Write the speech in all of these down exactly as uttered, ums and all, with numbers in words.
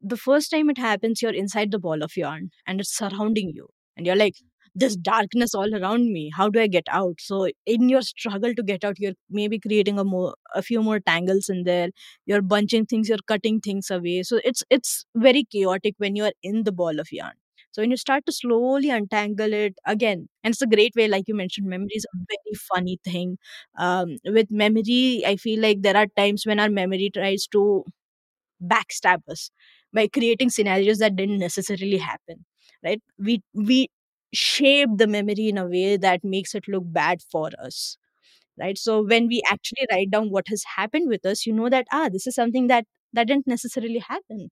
the first time it happens, you're inside the ball of yarn and it's surrounding you, and you're like, this darkness all around me, how do I get out? So in your struggle to get out, you're maybe creating a more a few more tangles in there. You're bunching things, you're cutting things away, so it's it's very chaotic when you're in the ball of yarn. So when you start to slowly untangle it again, and it's a great way, like you mentioned, memory is a very funny thing. Um, with memory, I feel like there are times when our memory tries to backstab us by creating scenarios that didn't necessarily happen, right? We we shape the memory in a way that makes it look bad for us, right? So when we actually write down what has happened with us, you know that, ah, this is something that that didn't necessarily happen.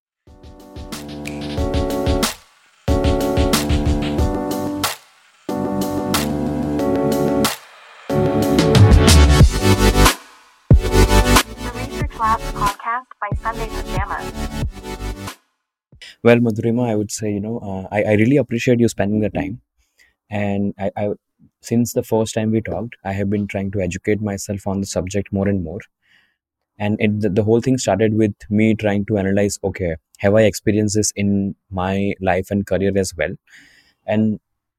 Erasure Class podcast by Sunday Pajamas. Well, Madhurima, I would say, you know, uh, I, I really appreciate you spending the time. And I, I, since the first time we talked, I have been trying to educate myself on the subject more and more. And it, the, the whole thing started with me trying to analyze, okay, have I experienced this in my life and career as well? And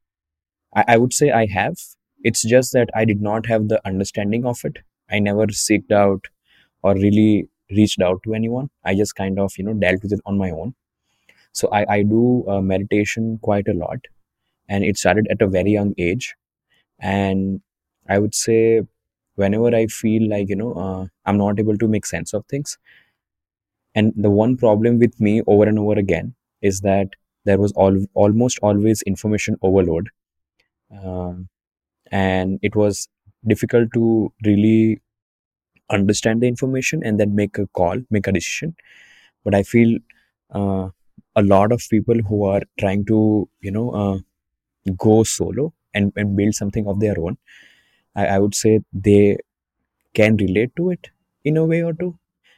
I, I would say I have. It's just that I did not have the understanding of it. I never seeked out or really reached out to anyone. I just kind of, you know, dealt with it on my own. So I, I do uh, meditation quite a lot, and it started at a very young age. And I would say whenever I feel like, you know, uh, I'm not able to make sense of things, and the one problem with me over and over again is that there was al- almost always information overload, um, and it was difficult to really understand the information and then make a call, make a decision. But I feel uh, a lot of people who are trying to, you know, uh, go solo and, and build something of their own, I, I would say they can relate to it in a way or two.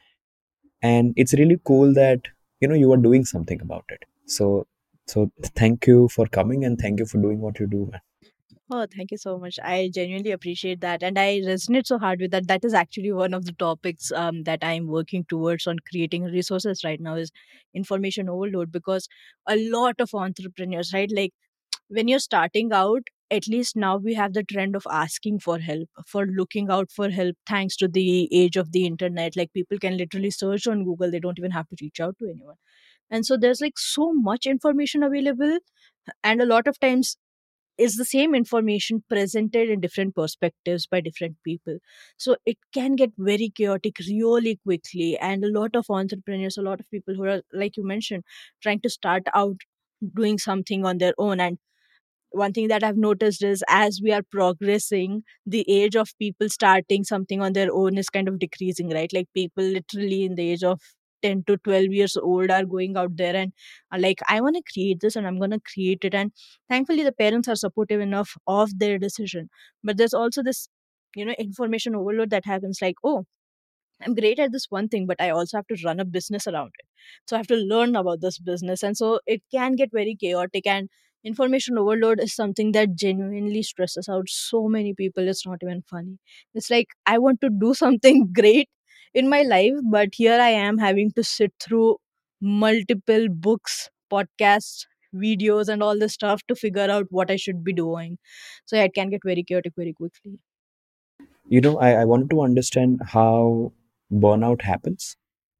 And it's really cool that, you know, you are doing something about it. So, so thank you for coming and thank you for doing what you do, man. Oh, thank you so much. I genuinely appreciate that. And I resonate so hard with that. That is actually one of the topics um, that I'm working towards on creating resources right now is information overload, because a lot of entrepreneurs, right? Like when you're starting out, at least now we have the trend of asking for help, for looking out for help, thanks to the age of the internet. Like people can literally search on Google, they don't even have to reach out to anyone. And so there's like so much information available, and a lot of times is the same information presented in different perspectives by different people. So it can get very chaotic really quickly. And a lot of entrepreneurs, a lot of people who are, like you mentioned, trying to start out doing something on their own. And one thing that I've noticed is as we are progressing, the age of people starting something on their own is kind of decreasing, right? Like people literally in the age of ten to twelve years old are going out there and are like, I want to create this and I'm going to create it. And thankfully, the parents are supportive enough of their decision. But there's also this, you know, information overload that happens like, oh, I'm great at this one thing, but I also have to run a business around it. So I have to learn about this business. And so it can get very chaotic. And information overload is something that genuinely stresses out so many people. It's not even funny. It's like, I want to do something great in my life, but here I am having to sit through multiple books, podcasts, videos, and all this stuff to figure out what I should be doing. So yeah, it can get very chaotic very quickly. You know, I, I wanted to understand how burnout happens.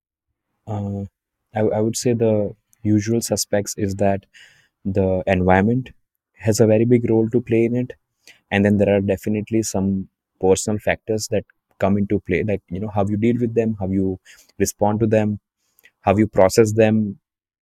Uh, I, I would say the usual suspects is that the environment has a very big role to play in it, and then there are definitely some personal factors that come into play, like, you know, how you deal with them, how you respond to them, how you process them.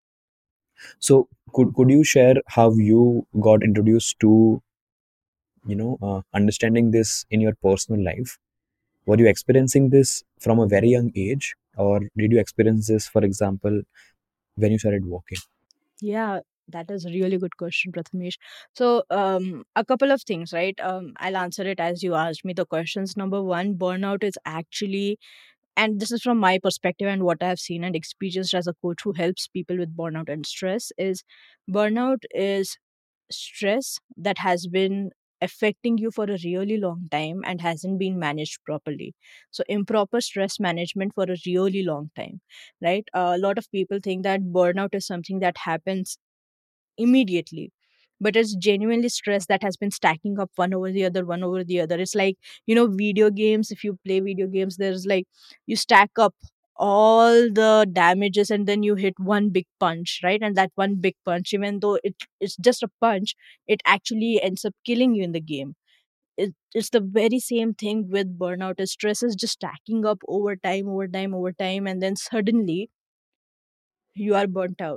So could could you share how you got introduced to, you know, uh, understanding this in your personal life? Were you experiencing this from a very young age, or did you experience this, for example, when you started walking? Yeah, that is a really good question, Prathamesh. So, um, a couple of things, right? Um, I'll answer it as you asked me the questions. Number one, burnout is actually, and this is from my perspective and what I have seen and experienced as a coach who helps people with burnout and stress, is burnout is stress that has been affecting you for a really long time and hasn't been managed properly. So improper stress management for a really long time, right? A lot of people think that burnout is something that happens immediately, but it's genuinely stress that has been stacking up one over the other, one over the other. It's like, you know, video games. If you play video games, there's like, you stack up all the damages and then you hit one big punch, right? And that one big punch, even though it, it's just a punch, it actually ends up killing you in the game. It, it's the very same thing with burnout. Is stress is just stacking up over time, over time, over time, and then suddenly you are burnt out.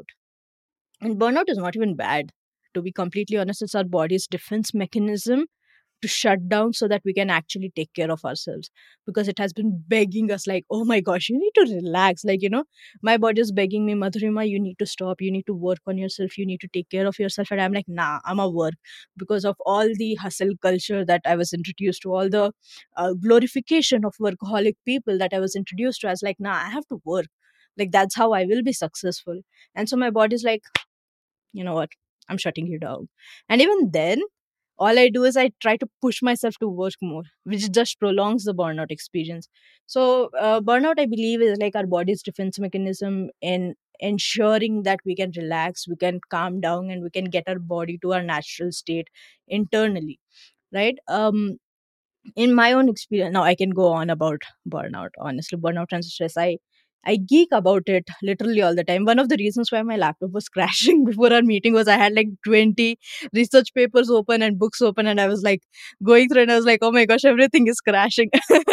And burnout is not even bad. To be completely honest, it's our body's defense mechanism to shut down so that we can actually take care of ourselves, because it has been begging us like, oh my gosh, you need to relax. Like, you know, my body is begging me, Madhurima, you need to stop, you need to work on yourself, you need to take care of yourself. And I'm like, nah, I'm a work, because of all the hustle culture that I was introduced to, all the uh, glorification of workaholic people that I was introduced to. I was like, nah, I have to work. Like, that's how I will be successful. And so my body's like, you know what, I'm shutting you down. And even then, all I do is I try to push myself to work more, which just prolongs the burnout experience. So uh, burnout, I believe, is like our body's defense mechanism in ensuring that we can relax, we can calm down, and we can get our body to our natural state internally, right? um in my own experience, now I can go on about burnout. Honestly, burnout and stress, i i geek about it literally all the time. One of the reasons why my laptop was crashing before our meeting was I had like twenty research papers open and books open, and I was like going through, and I was like, oh my gosh, everything is crashing.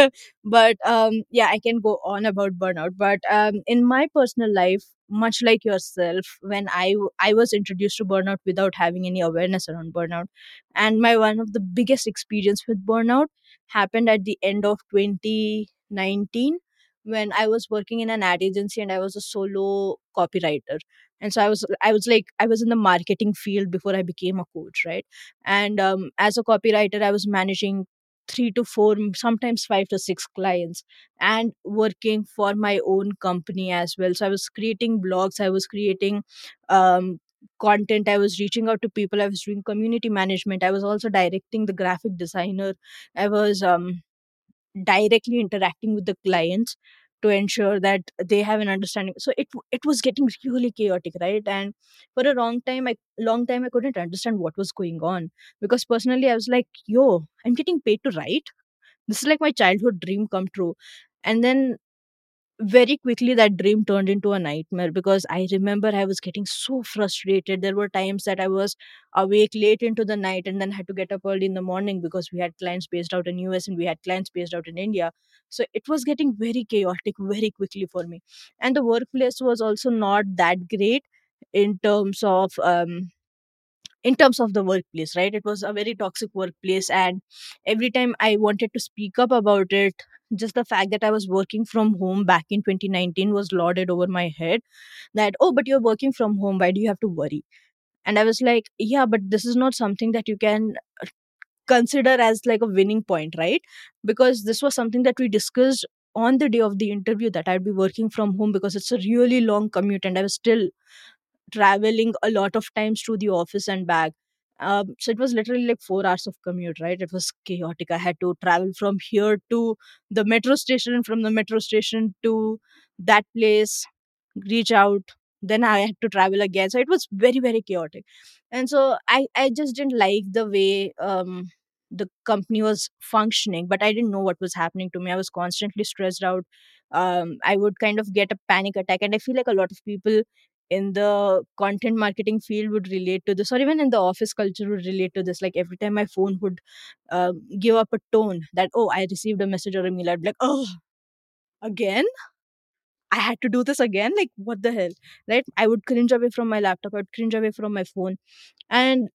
But um yeah, I can go on about burnout. But um in my personal life, much like yourself, when i w- I was introduced to burnout without having any awareness around burnout. And my one of the biggest experience with burnout happened at the end of twenty nineteen, when I was working in an ad agency and I was a solo copywriter. And so I was I was like I was in the marketing field before I became a coach, right? And um, as a copywriter, I was managing three to four, sometimes five to six clients, and working for my own company as well. So I was creating blogs, I was creating um, content, I was reaching out to people, I was doing community management, I was also directing the graphic designer, I was um, directly interacting with the clients to ensure that they have an understanding. So it it was getting really chaotic, right? And for a long time, I long time I couldn't understand what was going on, because personally I was like, "Yo, I'm getting paid to write. This is like my childhood dream come true." And then very quickly that dream turned into a nightmare, because I remember I was getting so frustrated. There were times that I was awake late into the night and then had to get up early in the morning, because we had clients based out in US and we had clients based out in India. So it was getting very chaotic very quickly for me. And the workplace was also not that great in terms of um, in terms of the workplace, right? It was a very toxic workplace, and every time I wanted to speak up about it, just the fact that I was working from home back in twenty nineteen was lauded over my head, that, oh, but you're working from home, why do you have to worry? And I was like, yeah, but this is not something that you can consider as like a winning point, right? Because this was something that we discussed on the day of the interview, that I'd be working from home because it's a really long commute and I was still traveling a lot of times to the office and back. Um, so it was literally like four hours of commute, right? It was chaotic. I had to travel from here to the metro station, from the metro station to that place, reach out. Then I had to travel again. So it was very, very chaotic. And so I, I just didn't like the way um, the company was functioning, but I didn't know what was happening to me. I was constantly stressed out. Um, I would kind of get a panic attack. And I feel like a lot of people in the content marketing field would relate to this, or even in the office culture would relate to this. Like every time my phone would uh, give up a tone that, oh, I received a message or a mail, I'd be like, oh, again? I had to do this again? Like, what the hell? Right? I would cringe away from my laptop, I would cringe away from my phone. And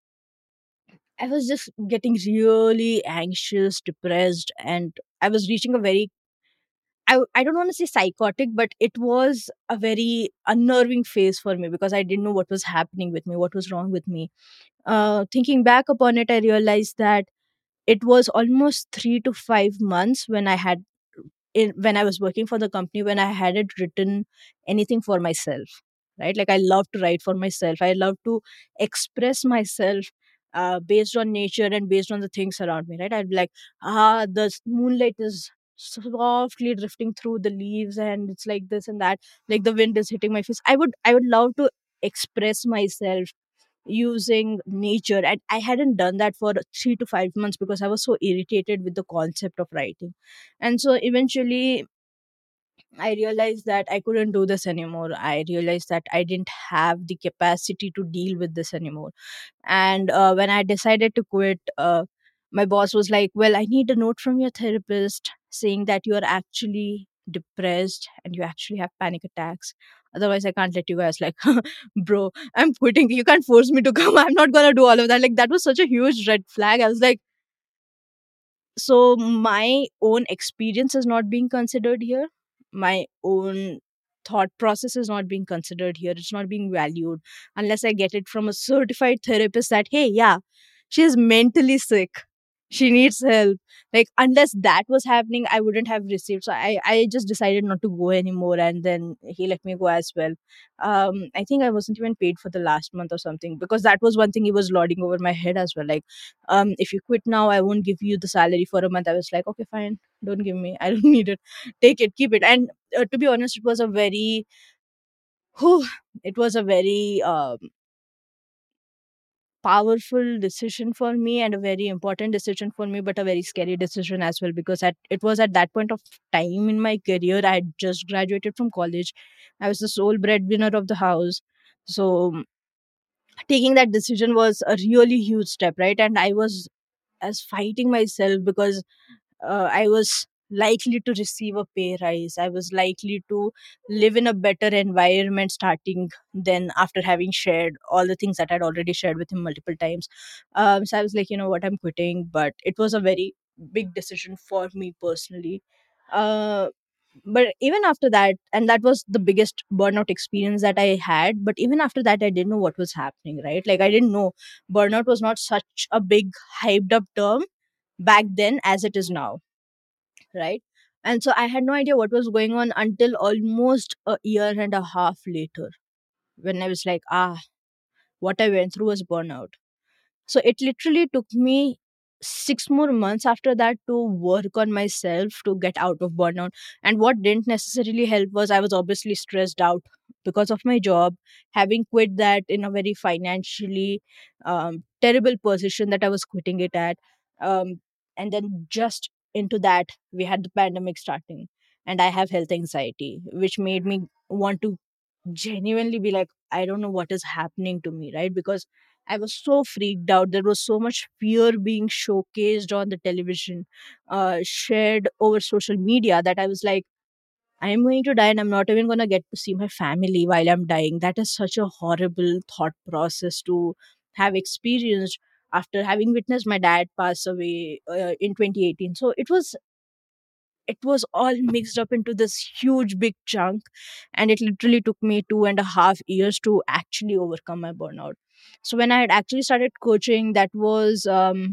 I was just getting really anxious, depressed, and I was reaching a very, I, I don't want to say psychotic, but it was a very unnerving phase for me, because I didn't know what was happening with me, what was wrong with me. Uh, thinking back upon it, I realized that it was almost three to five months when I had, in, when I was working for the company, when I hadn't written anything for myself. Right? Like I love to write for myself. I love to express myself uh, based on nature and based on the things around me, right? I'd be like, ah, the s- moonlight is softly drifting through the leaves and it's like this and that, like the wind is hitting my face. I would i would love to express myself using nature, and I hadn't done that for three to five months because I was so irritated with the concept of writing. And so eventually I realized that I couldn't do this anymore. I realized that I didn't have the capacity to deal with this anymore. And uh, when I decided to quit, uh, my boss was like, well, I need a note from your therapist saying that you are actually depressed and you actually have panic attacks. Otherwise, I can't let you guys. Like, bro, I'm quitting. You can't force me to come. I'm not going to do all of that. Like, that was such a huge red flag. I was like, so my own experience is not being considered here, my own thought process is not being considered here, it's not being valued unless I get it from a certified therapist that, hey, yeah, she's mentally sick, she needs help. Like, unless that was happening, I wouldn't have received. So i i just decided not to go anymore, and then he let me go as well. um I think I wasn't even paid for the last month or something, because that was one thing he was lording over my head as well. Like, um if you quit now, I won't give you the salary for a month. I was like, okay, fine, don't give me, I don't need it, take it, keep it. And uh, to be honest, it was a very whew, it was a very um, powerful decision for me and a very important decision for me, but a very scary decision as well, because at it was at that point of time in my career, I had just graduated from college, I was the sole breadwinner of the house. So taking that decision was a really huge step, right? And I was as fighting myself because uh, I was likely to receive a pay rise. I was likely to live in a better environment starting then, after having shared all the things that I'd already shared with him multiple times. Um, so I was like, you know what, I'm quitting. But it was a very big decision for me personally. Uh, but even after that, and that was the biggest burnout experience that I had. But even after that, I didn't know what was happening, right? Like, I didn't know burnout was not such a big, hyped up term back then as it is now, right? And so I had no idea what was going on until almost a year and a half later, when I was like, ah, what I went through was burnout. So it literally took me six more months after that to work on myself to get out of burnout. And what didn't necessarily help was I was obviously stressed out because of my job, having quit that in a very financially um, terrible position that I was quitting it at. Um, and then just into that, we had the pandemic starting. And I have health anxiety, which made me want to genuinely be like, I don't know what is happening to me, right? Because I was so freaked out. There was so much fear being showcased on the television, uh, shared over social media, that I was like, I am going to die and I'm not even going to get to see my family while I'm dying. That is such a horrible thought process to have experienced after having witnessed my dad pass away uh, in twenty eighteen. So it was it was all mixed up into this huge big chunk, and it literally took me two and a half years to actually overcome my burnout. So when I had actually started coaching, that was um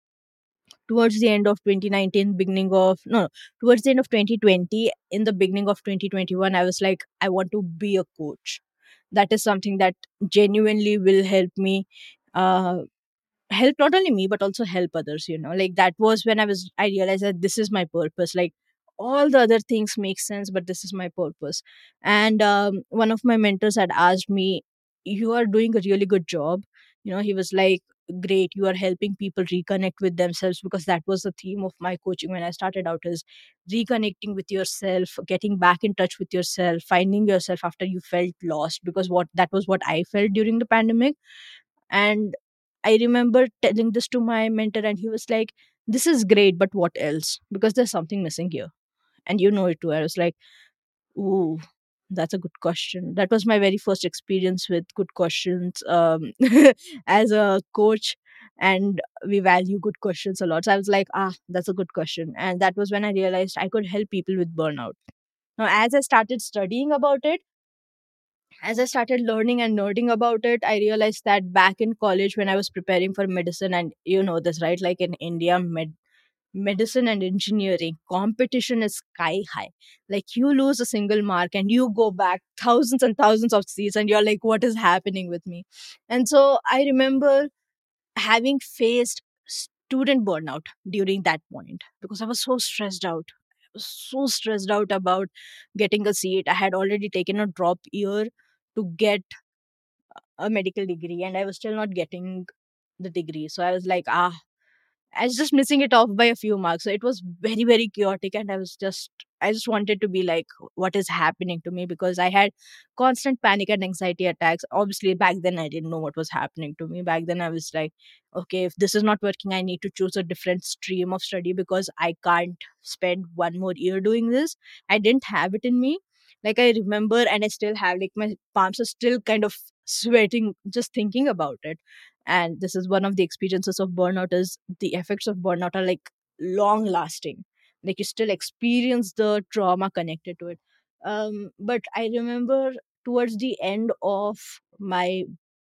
towards the end of twenty nineteen, beginning of no towards the end of twenty twenty, in the beginning of twenty twenty-one, I was like, I want to be a coach. That is something that genuinely will help me, uh help not only me but also help others, you know. Like, that was when i was I realized that this is my purpose. Like, all the other things make sense, but this is my purpose. And um, one of my mentors had asked me, you are doing a really good job. You know, he was like, great, you are helping people reconnect with themselves, because that was the theme of my coaching when I started out, is reconnecting with yourself, getting back in touch with yourself, finding yourself after you felt lost, because what that was what I felt during the pandemic. And I remember telling this to my mentor, and he was like, this is great, but what else? Because there's something missing here. And you know it too. I was like, ooh, that's a good question. That was my very first experience with good questions um, as a coach. And we value good questions a lot. So I was like, ah, that's a good question. And that was when I realized I could help people with burnout. Now, as I started studying about it, as I started learning and nerding about it, I realized that back in college when I was preparing for medicine, and you know this, right? Like, in India, med- medicine and engineering competition is sky high. Like, you lose a single mark and you go back thousands and thousands of seats, and you're like, what is happening with me? And so I remember having faced student burnout during that point, because I was so stressed out. I was so stressed out about getting a seat. I had already taken a drop year to get a medical degree, and I was still not getting the degree. So I was like, ah, I was just missing it off by a few marks. So it was very, very chaotic. And I was just, I just wanted to be like, what is happening to me? Because I had constant panic and anxiety attacks. Obviously, back then, I didn't know what was happening to me. Back then, I was like, okay, if this is not working, I need to choose a different stream of study because I can't spend one more year doing this. I didn't have it in me. Like, I remember, and I still have, like, my palms are still kind of sweating just thinking about it. And this is one of the experiences of burnout, is the effects of burnout are like long lasting. Like, you still experience the trauma connected to it. Um but I remember towards the end of my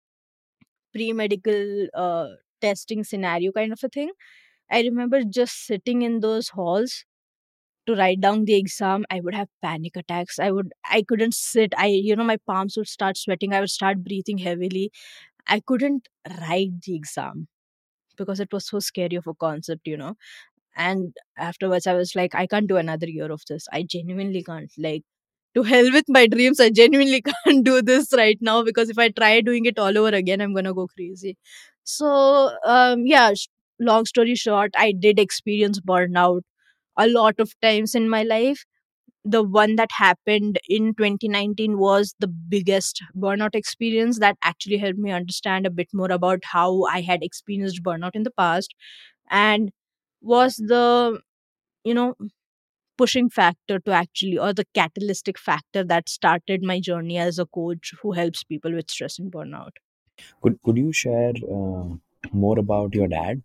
pre-medical uh, testing scenario kind of a thing, I remember just sitting in those halls to write down the exam. I would have panic attacks. I would i couldn't sit. I you know My palms would start sweating. I would start breathing heavily. I couldn't write the exam because it was so scary of a concept, you know. And afterwards, I was like, I can't do another year of this. I genuinely can't. Like, to hell with my dreams. I genuinely can't do this right now, because if I try doing it all over again, I'm gonna go crazy. So, um, yeah, sh- long story short, I did experience burnout a lot of times in my life. The one that happened in twenty nineteen was the biggest burnout experience that actually helped me understand a bit more about how I had experienced burnout in the past, and was the, you know, pushing factor to actually, or the catalytic factor that started my journey as a coach who helps people with stress and burnout. Could could you share uh, more about your dad?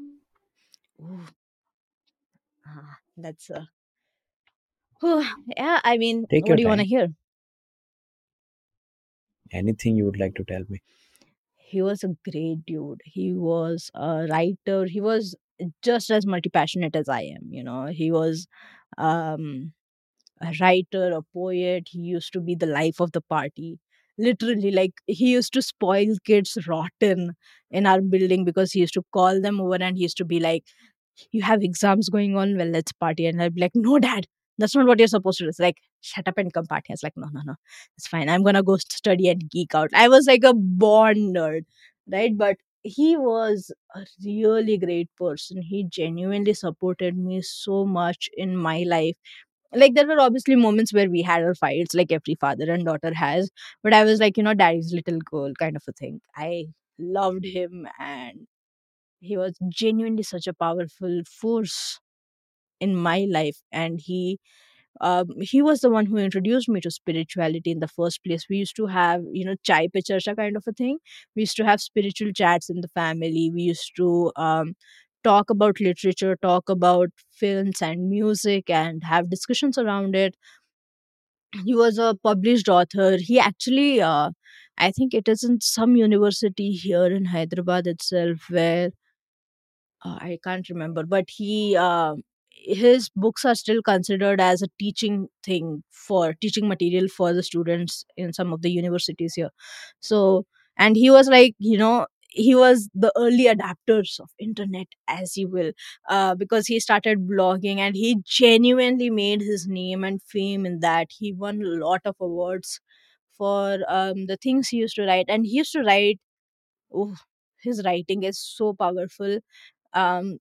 Ooh, ah, that's a yeah. I mean, Take what your do you want to time. hear? Anything you would like to tell me. He was a great dude. He was a writer. He was just as multi passionate as I am. You know, he was um, a writer, a poet. He used to be the life of the party. Literally, like, he used to spoil kids rotten in our building, because he used to call them over and he used to be like, you have exams going on, well, let's party. And I'd be like, no, dad, that's not what you're supposed to do. It's like, shut up and come party. I was like, no, no, no, it's fine. I'm gonna go study and geek out. I was like a born nerd, right? But he was a really great person. He genuinely supported me so much in my life. Like, there were obviously moments where we had our fights, like every father and daughter has. But I was like, you know, daddy's little girl kind of a thing. I loved him, and he was genuinely such a powerful force in my life. And he um, he was the one who introduced me to spirituality in the first place. We used to have, you know, chai pe charcha kind of a thing. We used to have spiritual chats in the family. We used to um, talk about literature, talk about films and music, and have discussions around it. He was a published author. He actually, uh, I think it is in some university here in Hyderabad itself, where uh, I can't remember, but he uh, his books are still considered as a teaching thing, for teaching material for the students in some of the universities here. So, and he was like, you know, he was the early adapters of internet, as you will, uh, because he started blogging and he genuinely made his name and fame in that. He won a lot of awards for um, the things he used to write, and he used to write. Oh, his writing is so powerful. um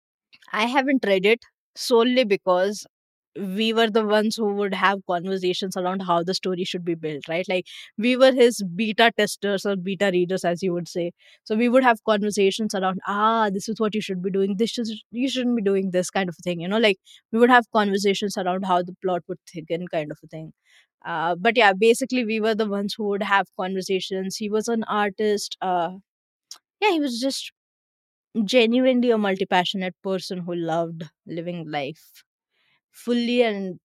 I haven't read it solely because we were the ones who would have conversations around how the story should be built, right? Like, we were his beta testers or beta readers, as you would say. So we would have conversations around, ah, this is what you should be doing. This should, you shouldn't be doing this kind of thing. You know, like, we would have conversations around how the plot would thicken, kind of a thing. Uh, but yeah, basically, we were the ones who would have conversations. He was an artist. Uh, yeah, he was just genuinely a multi passionate person who loved living life fully. And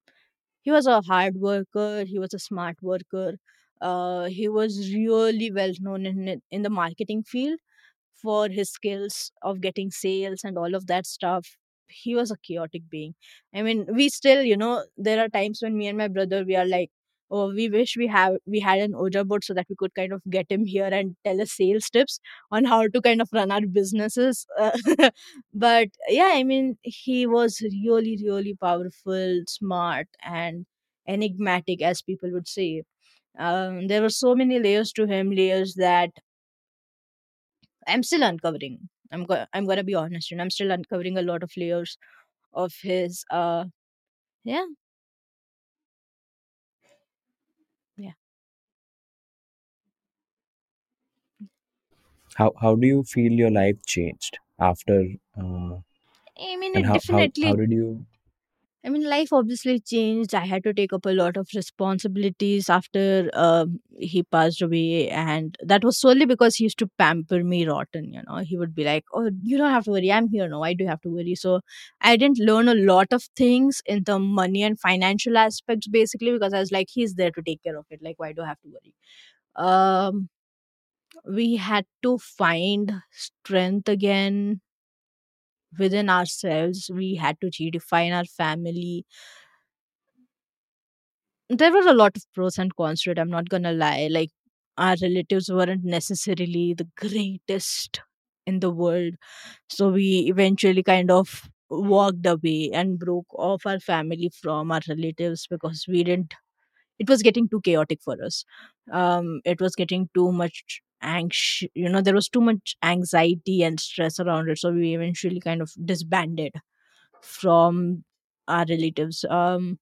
he was a hard worker, he was a smart worker. Uh, he was really well known in, it- in the marketing field for his skills of getting sales and all of that stuff. He was a chaotic being. I mean, we still, you know, there are times when me and my brother, we are like, oh, we wish we have we had an Oja board so that we could kind of get him here and tell us sales tips on how to kind of run our businesses. Uh, but yeah, I mean, he was really, really powerful, smart, and enigmatic, as people would say. Um, there were so many layers to him, layers that I'm still uncovering. I'm go- I'm gonna be honest, and I'm still uncovering a lot of layers of his. Uh, yeah, yeah. How how do you feel your life changed after, uh, I mean, and it how how how definitely. did you I mean, life obviously changed. I had to take up a lot of responsibilities after um, he passed away, and that was solely because he used to pamper me rotten. You know, he would be like, "Oh, you don't have to worry. I'm here now. Why do you have to worry?" So I didn't learn a lot of things in the money and financial aspects, basically, because I was like, "He's there to take care of it. Like, why do I have to worry?" Um, we had to find strength again within ourselves. We had to redefine our family. There were a lot of pros and cons to it. I'm not gonna lie. Like, our relatives weren't necessarily the greatest in the world. So we eventually kind of walked away and broke off our family from our relatives because we didn't it was getting too chaotic for us. Um it was getting too much anxious, you know, there was too much anxiety and stress around it. So we eventually kind of disbanded from our relatives. Um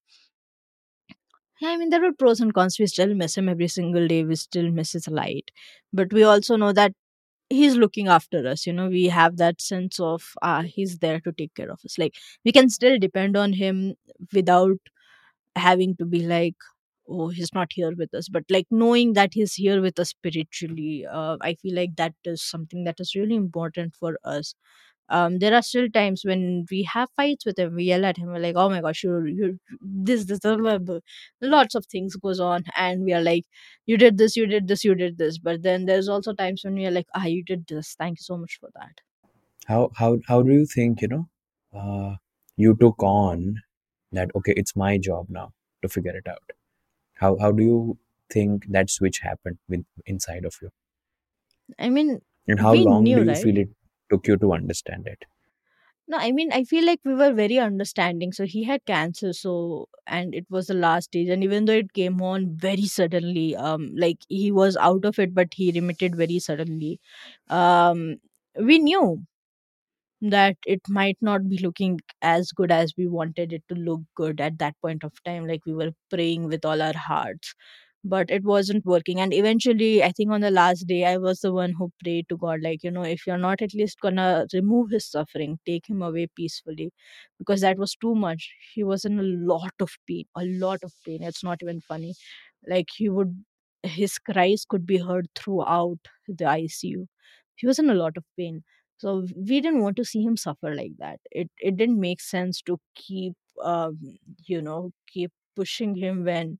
yeah, I mean, there were pros and cons. We still miss him every single day. We still miss his light. But we also know that he's looking after us. You know, we have that sense of, ah, he's there to take care of us. Like, we can still depend on him without having to be like, oh, he's not here with us. But like knowing that he's here with us spiritually, uh, I feel like that is something that is really important for us. Um there are still times when we have fights with him, we yell at him, we're like, oh my gosh, you're, you're this this blah, blah, blah. Lots of things goes on, and we are like, you did this, you did this, you did this. But then there's also times when we are like, ah, you did this, thank you so much for that. how how how do you think, you know, uh, you took on that, okay, it's my job now to figure it out? How how do you think that switch happened with inside of you? I mean, And how we long do knew, you right? feel it took you to understand it? No, I mean, I feel like we were very understanding. So he had cancer, so, and it was the last stage. And even though it came on very suddenly, um, like he was out of it, but he remitted very suddenly. Um, we knew that it might not be looking as good as we wanted it to look good at that point of time. Like, we were praying with all our hearts, but it wasn't working. And eventually, I think on the last day, I was the one who prayed to God, like, you know, if you're not at least gonna remove his suffering, take him away peacefully, because that was too much. He was in a lot of pain, a lot of pain. It's not even funny. Like, he would, his cries could be heard throughout the I C U. He was in a lot of pain. So we didn't want to see him suffer like that. It it didn't make sense to keep, um you know, keep pushing him when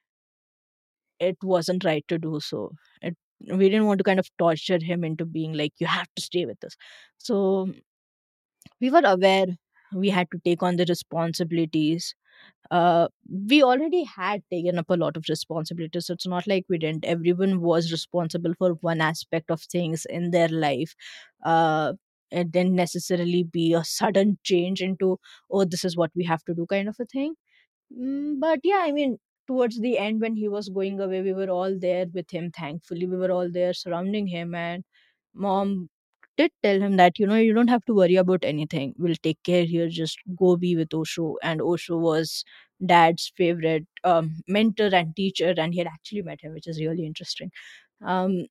it wasn't right to do so. It, we didn't want to kind of torture him into being like, you have to stay with us. So we were aware we had to take on the responsibilities. uh, we already had taken up a lot of responsibilities. So it's not like we didn't. Everyone was responsible for one aspect of things in their life. Uh, it didn't necessarily be a sudden change into, oh, this is what we have to do, kind of a thing. Mm, but yeah, I mean, towards the end, when he was going away, we were all there with him. Thankfully, we were all there surrounding him, and mom did tell him that, you know, you don't have to worry about anything. We'll take care here. Just go be with Osho. And Osho was dad's favorite um, mentor and teacher, and he had actually met him, which is really interesting. Um,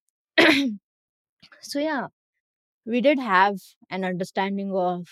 so yeah, we did have an understanding of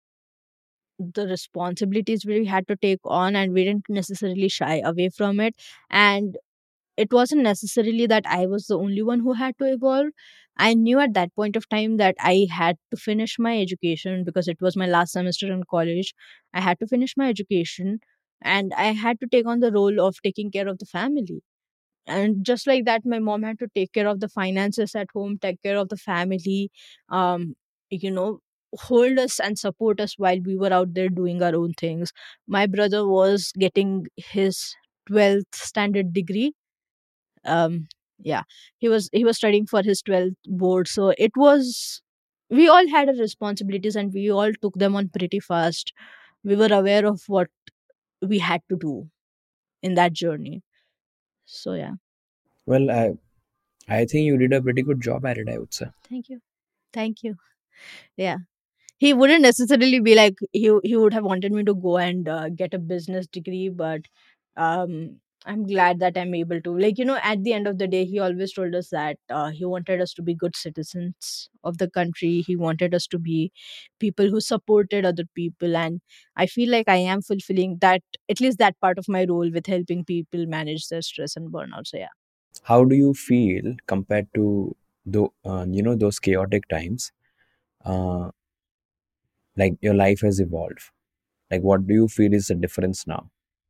the responsibilities we had to take on, and we didn't necessarily shy away from it. And it wasn't necessarily that I was the only one who had to evolve. I knew at that point of time that I had to finish my education because it was my last semester in college. I had to finish my education, and I had to take on the role of taking care of the family. And just like that, my mom had to take care of the finances at home, take care of the family, um you know, hold us and support us while we were out there doing our own things. My brother was getting his twelfth standard degree. um yeah, he was he was studying for his twelfth board, so it was, we all had our responsibilities and we all took them on pretty fast. We were aware of what we had to do in that journey. So yeah. Well, I I think you did a pretty good job at it, I would say. Thank you. Thank you. Yeah, he wouldn't necessarily be like, he he would have wanted me to go and uh, get a business degree, but um I'm glad that I'm able to, like, you know, at the end of the day, he always told us that uh, he wanted us to be good citizens of the country. He wanted us to be people who supported other people, and I feel like I am fulfilling that, at least that part of my role with helping people manage their stress and burnout. So yeah. How do you feel compared to the uh, you know those chaotic times? Uh, like your life has evolved. Like, what do you feel is the difference now?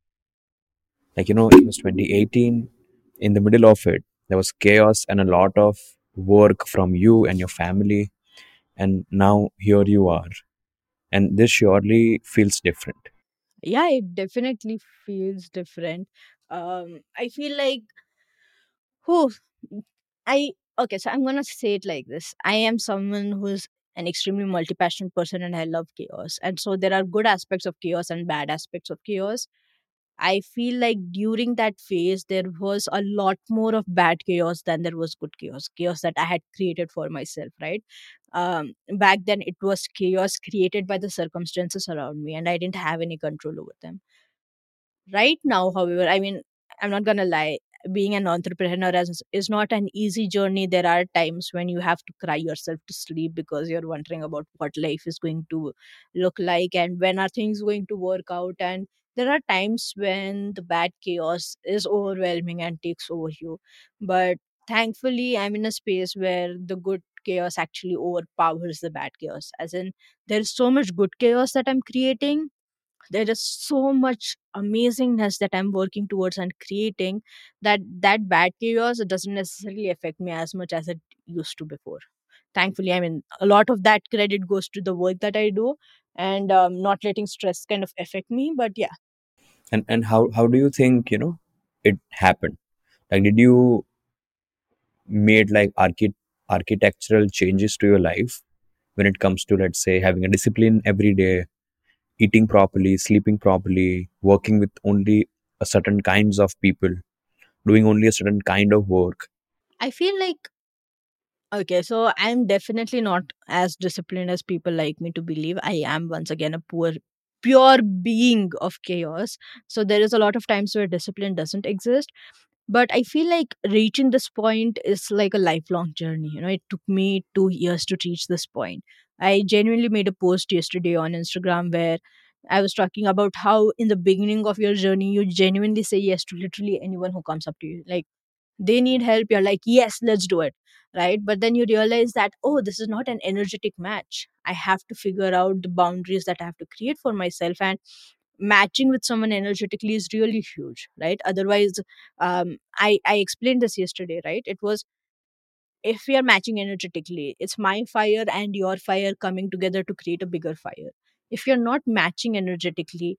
Like, you know, it was twenty eighteen. In the middle of it, there was chaos and a lot of work from you and your family. And now here you are. And this surely feels different. Yeah, it definitely feels different. um I feel like, who I okay, so I'm gonna say it like this. I am someone who's an extremely multi-passionate person and I love chaos. And so there are good aspects of chaos and bad aspects of chaos. I feel like during that phase there was a lot more of bad chaos than there was good chaos. Chaos that I had created for myself, right? Um back then it was chaos created by the circumstances around me and I didn't have any control over them. Right now, however, I mean, I'm not gonna lie, being an entrepreneur is, is not an easy journey. There are times when you have to cry yourself to sleep because you're wondering about what life is going to look like and when are things going to work out. And there are times when the bad chaos is overwhelming and takes over you. But thankfully, I'm in a space where the good chaos actually overpowers the bad chaos. As in, there's so much good chaos that I'm creating, there is so much amazingness that I'm working towards and creating, that that bad chaos doesn't necessarily affect me as much as it used to before. Thankfully, I mean, a lot of that credit goes to the work that I do, and um, not letting stress kind of affect me. But yeah. And and how, how do you think, you know, it happened? Like, did you made like archi- architectural changes to your life when it comes to, let's say, having a discipline every day, eating properly, sleeping properly, working with only a certain kinds of people, doing only a certain kind of work? I feel like, okay, so I'm definitely not as disciplined as people like me to believe. I am once again a poor, pure being of chaos. So there is a lot of times where discipline doesn't exist. But I feel like reaching this point is like a lifelong journey. You know, it took me two years to reach this point. I genuinely made a post yesterday on Instagram where I was talking about how in the beginning of your journey, you genuinely say yes to literally anyone who comes up to you. Like, they need help, you're like, yes, let's do it, right? But then you realize that, oh, this is not an energetic match. I have to figure out the boundaries that I have to create for myself, and matching with someone energetically is really huge, right? Otherwise, um i i explained this yesterday, right? It was, if we are matching energetically, it's my fire and your fire coming together to create a bigger fire. If you're not matching energetically,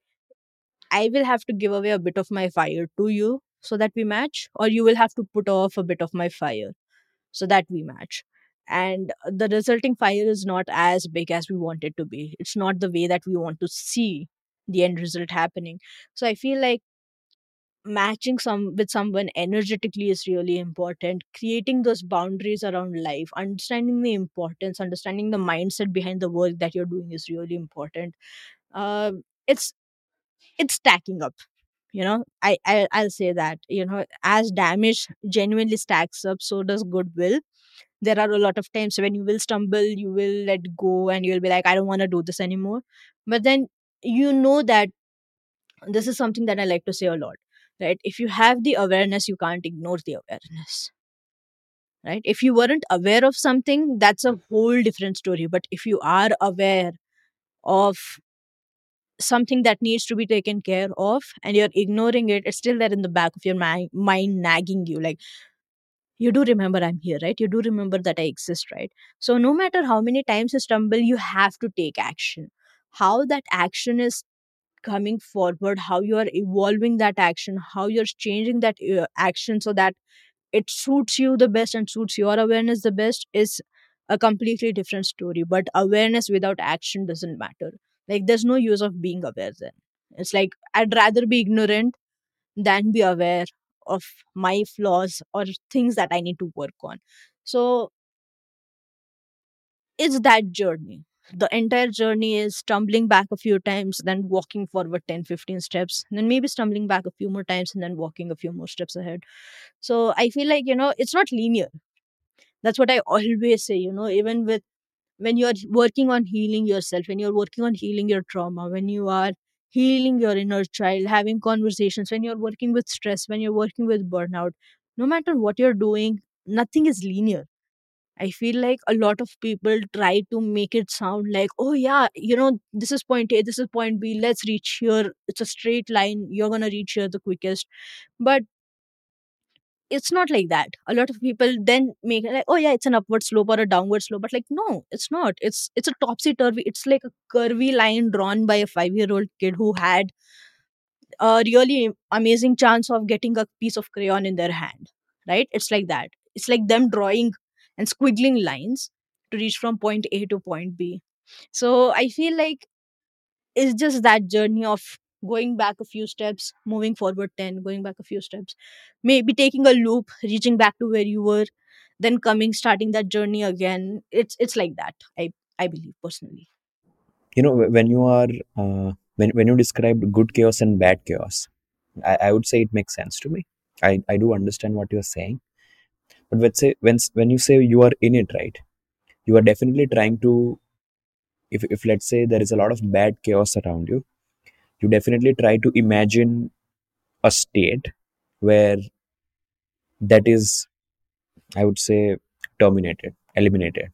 I will have to give away a bit of my fire to you so that we match, or you will have to put off a bit of my fire so that we match. And the resulting fire is not as big as we want it to be. It's not the way that we want to see the end result happening. So I feel like matching some with someone energetically is really important. Creating those boundaries around life, understanding the importance, understanding the mindset behind the work that you're doing is really important. Uh, it's it's stacking up, you know. I, I I'll say that, you know, as damage genuinely stacks up, so does goodwill. There are a lot of times when you will stumble, you will let go, and you'll be like, I don't want to do this anymore. But then, you know that this is something that I like to say a lot, right? If you have the awareness, you can't ignore the awareness, right? If you weren't aware of something, that's a whole different story. But if you are aware of something that needs to be taken care of and you're ignoring it, it's still there in the back of your mi- mind, nagging you like, you do remember I'm here, right? You do remember that I exist, right? So no matter how many times you stumble, you have to take action. How that action is coming forward, how you are evolving that action, how you're changing that uh, action so that it suits you the best and suits your awareness the best, is a completely different story. But awareness without action doesn't matter. Like, there's no use of being aware then. It's like, I'd rather be ignorant than be aware of my flaws or things that I need to work on. So it's that journey. The entire journey is stumbling back a few times, then walking forward ten, fifteen steps, then maybe stumbling back a few more times, and then walking a few more steps ahead. So I feel like, you know, it's not linear. That's what I always say, you know, even with when you're working on healing yourself, when you're working on healing your trauma, when you are healing your inner child, having conversations, when you're working with stress, when you're working with burnout, no matter what you're doing, nothing is linear. I feel like a lot of people try to make it sound like, oh, yeah, you know, this is point A, this is point B, let's reach here. It's a straight line. You're going to reach here the quickest. But it's not like that. A lot of people then make it like, oh, yeah, it's an upward slope or a downward slope. But like, no, it's not. It's it's a topsy turvy. It's like a curvy line drawn by a five year old kid who had a really amazing chance of getting a piece of crayon in their hand, right? It's like that. It's like them drawing and squiggling lines to reach from point A to point B. So I feel like it's just that journey of going back a few steps, moving forward ten, going back a few steps, maybe taking a loop, reaching back to where you were, then coming, starting that journey again. It's it's like that, i i believe personally. You know, wh- when you are uh, when when you described good chaos and bad chaos, I, I would say it makes sense to me. I, I do understand what you're saying. But let's say when s- when you say you are in it, right? You are definitely trying to, if if let's say there is a lot of bad chaos around you, you definitely try to imagine a state where that is, I would say, terminated, eliminated.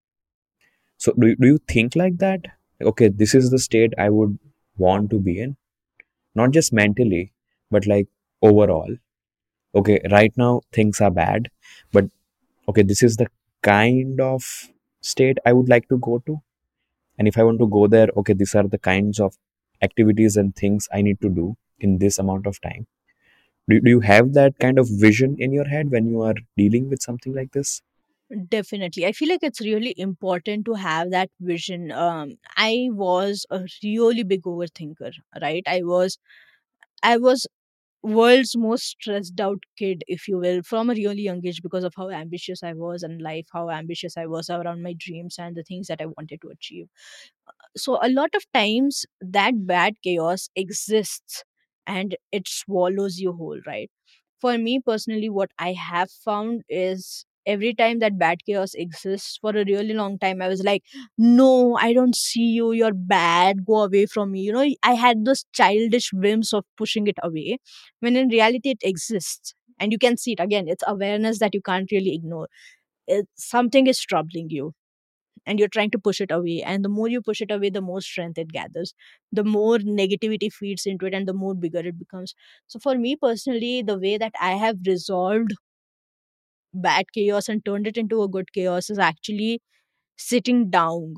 So do you, do you think like that? Okay, this is the state I would want to be in, not just mentally, but like overall. Okay, right now things are bad, but okay, this is the kind of state I would like to go to. And if I want to go there, okay, these are the kinds of activities and things I need to do in this amount of time. Do, do you have that kind of vision in your head when you are dealing with something like this? Definitely, I feel like it's really important to have that vision. um I was a really big overthinker, right? I was i was world's most stressed out kid, if you will, from a really young age, because of how ambitious I was in life, how ambitious I was around my dreams and the things that I wanted to achieve. So a lot of times that bad chaos exists and it swallows you whole, right? For me personally, what I have found is every time that bad chaos exists for a really long time, I was like, no, I don't see you, you're bad, go away from me. You know, I had those childish whims of pushing it away, when in reality it exists. And you can see it again. It's awareness that you can't really ignore. It, something is troubling you and you're trying to push it away, and the more you push it away, the more strength it gathers, the more negativity feeds into it, and the more bigger it becomes. So for me personally, the way that I have resolved bad chaos and turned it into a good chaos is actually sitting down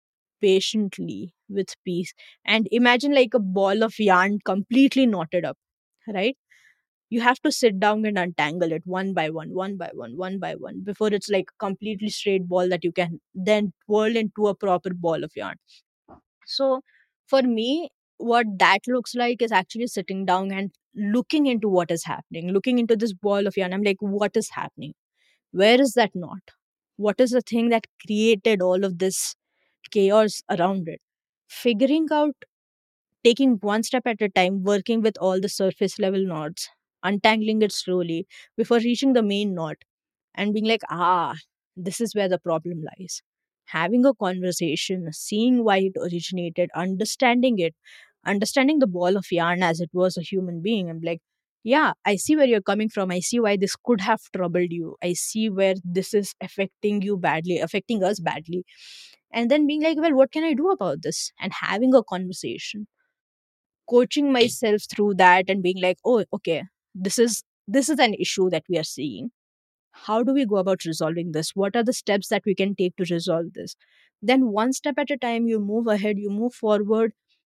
patiently with peace. And imagine like a ball of yarn completely knotted up, right? You have to sit down and untangle it one by one, one by one, one by one, before it's like a completely straight ball that you can then twirl into a proper ball of yarn. So for me, what that looks like is actually sitting down and looking into what is happening, looking into this ball of yarn. I'm like, what is happening? Where is that knot? What is the thing that created all of this chaos around it? Figuring out, taking one step at a time, working with all the surface level knots, untangling it slowly before reaching the main knot, and being like, ah, this is where the problem lies. Having a conversation, seeing why it originated, understanding it, understanding the ball of yarn as it was a human being. I'm like, yeah, I see where you're coming from. I see why this could have troubled you. I see where this is affecting you badly, affecting us badly. And then being like, well, what can I do about this? And having a conversation, coaching myself through that, and being like, oh, okay, this is this is an issue that we are seeing. How do we go about resolving this? What are the steps that we can take to resolve this? Then one step at a time, you move ahead, you move forward,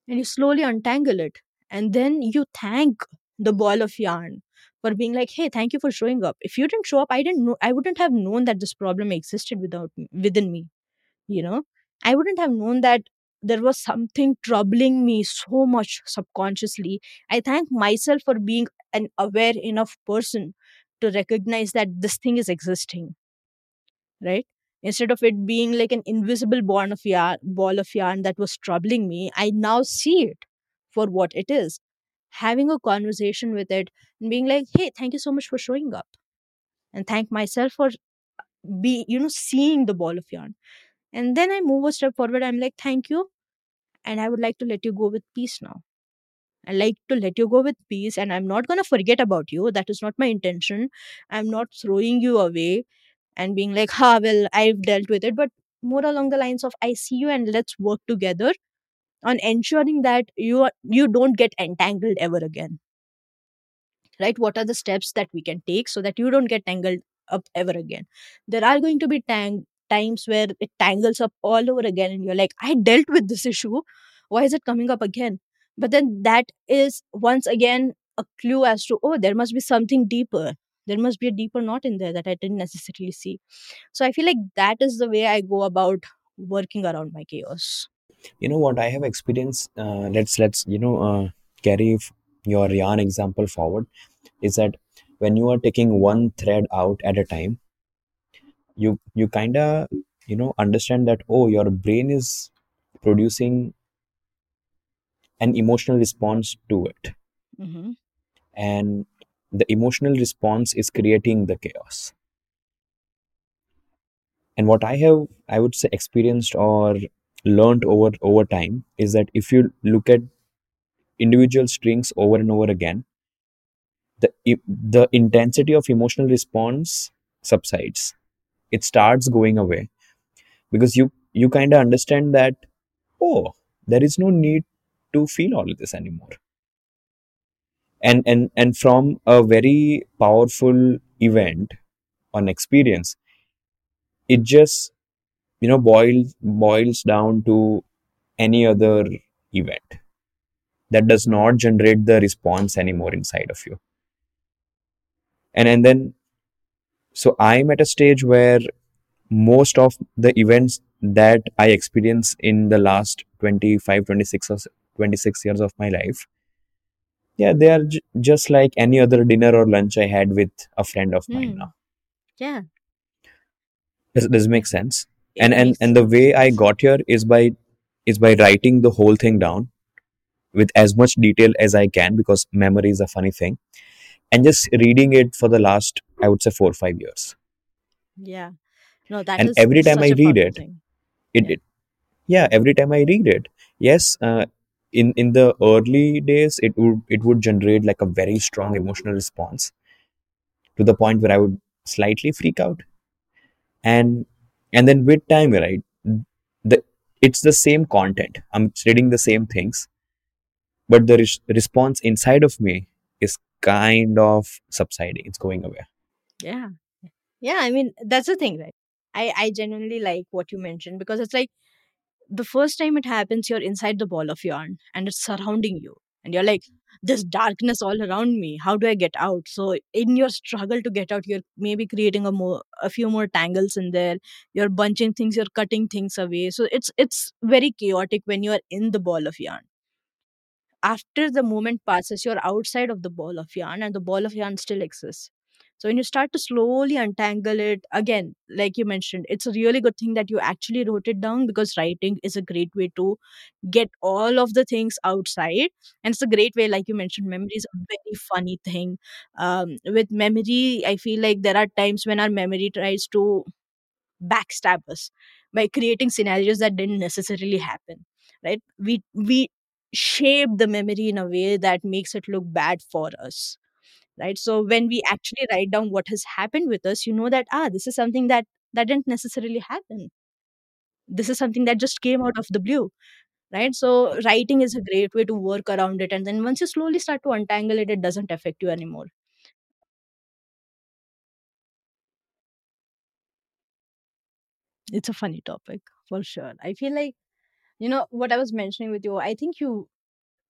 and you slowly untangle it, and then you thank the ball of yarn for being like, hey, thank you for showing up. If you didn't show up, i didn't know I wouldn't have known that this problem existed without me, within me, you know. I wouldn't have known that there was something troubling me so much subconsciously. I thank myself for being an aware enough person to recognize that this thing is existing, right? Instead of it being like an invisible ball of yarn, ball of yarn that was troubling me, I now see it for what it is. Having a conversation with it and being like, "Hey, thank you so much for showing up," and thank myself for be you know seeing the ball of yarn. And then I move a step forward. I'm like, "Thank you, and I would like to let you go with peace now. I like to let you go with peace, and I'm not gonna forget about you. That is not my intention. I'm not throwing you away and being like, ha, well, I've dealt with it, but more along the lines of, I see you and let's work together on ensuring that you are, you don't get entangled ever again, right? What are the steps that we can take so that you don't get tangled up ever again? There are going to be tang- times where it tangles up all over again, and you're like, I dealt with this issue. Why is it coming up again? But then that is once again a clue as to, oh, there must be something deeper. There must be a deeper knot in there that I didn't necessarily see. So I feel like that is the way I go about working around my chaos. You know what I have experienced? Uh, let's let's you know uh, carry f- your yarn example forward. Is that when you are taking one thread out at a time, you you kind of you know understand that, oh, your brain is producing an emotional response to it, Hmm. and the emotional response is creating the chaos. And what I have, I would say, experienced or learned over over time is that if you look at individual strings over and over again, the i- the intensity of emotional response subsides. It starts going away because you you kind of understand that, oh, there is no need to feel all of this anymore. And and and from a very powerful event on experience, it just you know boils boils down to any other event that does not generate the response anymore inside of you. And and then, so I'm at a stage where most of the events that I experience in the last twenty-five, twenty-six or twenty-six years of my life, yeah, they are j- just like any other dinner or lunch I had with a friend of mine Hmm. now. Yeah, Does, does it make sense? it and and makes and the sense. way I got here is by is by writing the whole thing down with as much detail as I can, because memory is a funny thing, and just reading it for the last, I would say, four or five years. Yeah. No, that And is every time such I a read powerful it, thing. it, Yeah. it yeah, every time I read it, yes, uh, in in the early days, it would it would generate like a very strong emotional response to the point where I would slightly freak out. and and then with time, right, the it's the same content, I'm reading the same things, but the res- response inside of me is kind of subsiding, it's going away. Yeah. Yeah. I mean, that's the thing, right? I, I genuinely like what you mentioned because it's like the first time it happens, you're inside the ball of yarn and it's surrounding you. And you're like, this darkness all around me. How do I get out? So in your struggle to get out, you're maybe creating a more a few more tangles in there. You're bunching things, you're cutting things away. So it's it's very chaotic when you're in the ball of yarn. After the moment passes, you're outside of the ball of yarn and the ball of yarn still exists. So when you start to slowly untangle it, again, like you mentioned, it's a really good thing that you actually wrote it down, because writing is a great way to get all of the things outside. And it's a great way, like you mentioned, memory is a very funny thing. Um, with memory, I feel like there are times when our memory tries to backstab us by creating scenarios that didn't necessarily happen, right? We we shape the memory in a way that makes it look bad for us, right? So when we actually write down what has happened with us, you know that, ah, this is something that that didn't necessarily happen. This is something that just came out of the blue, right? So writing is a great way to work around it, and then once you slowly start to untangle it, it doesn't affect you anymore. It's a funny topic for sure. I feel like, you know what I was mentioning with you, I think you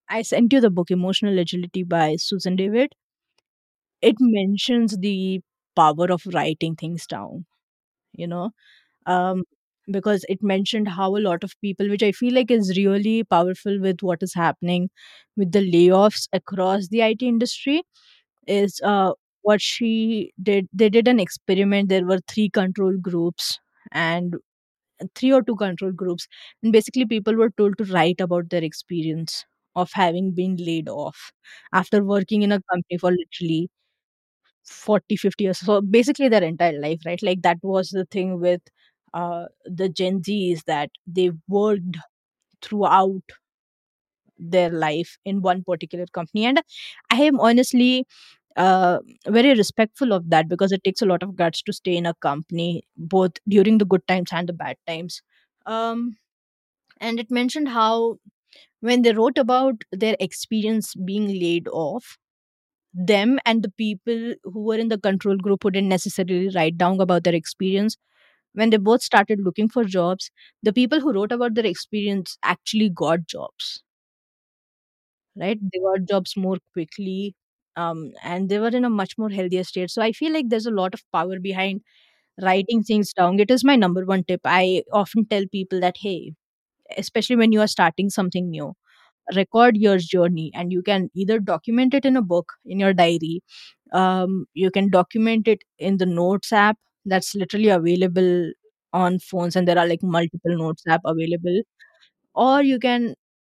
I sent you the book Emotional Agility by Susan David. It mentions the power of writing things down, you know, um, because it mentioned how a lot of people, which I feel like is really powerful with what is happening with the layoffs across the I T industry, is uh, what she did. They did an experiment. There were three control groups, and three or two control groups. And basically, people were told to write about their experience of having been laid off after working in a company for literally forty, fifty years. So basically their entire life, right? Like that was the thing with uh, the Gen Zs, that they worked throughout their life in one particular company. And I am honestly uh, very respectful of that, because it takes a lot of guts to stay in a company both during the good times and the bad times. Um, and it mentioned how when they wrote about their experience being laid off, them and the people who were in the control group who didn't necessarily write down about their experience, when they both started looking for jobs, the people who wrote about their experience actually got jobs, right? They got jobs more quickly, um, and they were in a much more healthier state. So I feel like there's a lot of power behind writing things down. It is my number one tip. I often tell people that, hey, especially when you are starting something new, record your journey, and you can either document it in a book, in your diary. Um, you can document it in the notes app that's literally available on phones, and there are like multiple notes app available. Or you can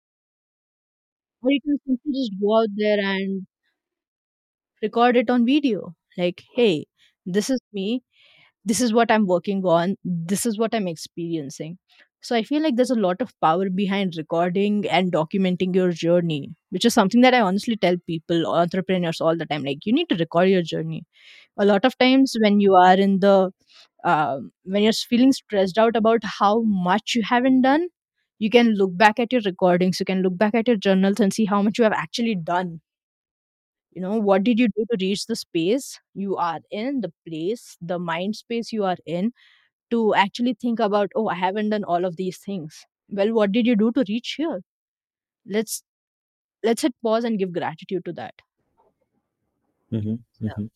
or you can simply just go out there and record it on video, like, hey, this is me, this is what I'm working on, this is what I'm experiencing. So I feel like there's a lot of power behind recording and documenting your journey, which is something that I honestly tell people, entrepreneurs, all the time. Like, you need to record your journey. A lot of times when you are in the um, when you're feeling stressed out about how much you haven't done, you can look back at your recordings, you can look back at your journals and see how much you have actually done. You know, what did you do to reach the space you are in, the place, the mind space you are in, to actually think about, oh, I haven't done all of these things. Well, what did you do to reach here? Let's let's hit pause and give gratitude to that. Hmm. Yeah. Hmm.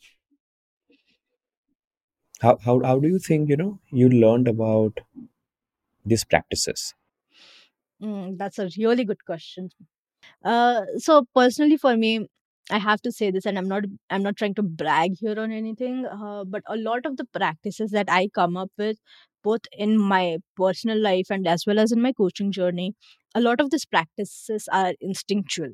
How, how how do you think, you know, you learned about these practices? Mm, that's a really good question. Uh, so personally for me, I have to say this, and I'm not I'm not trying to brag here on anything, uh, but a lot of the practices that I come up with, both in my personal life and as well as in my coaching journey, a lot of these practices are instinctual,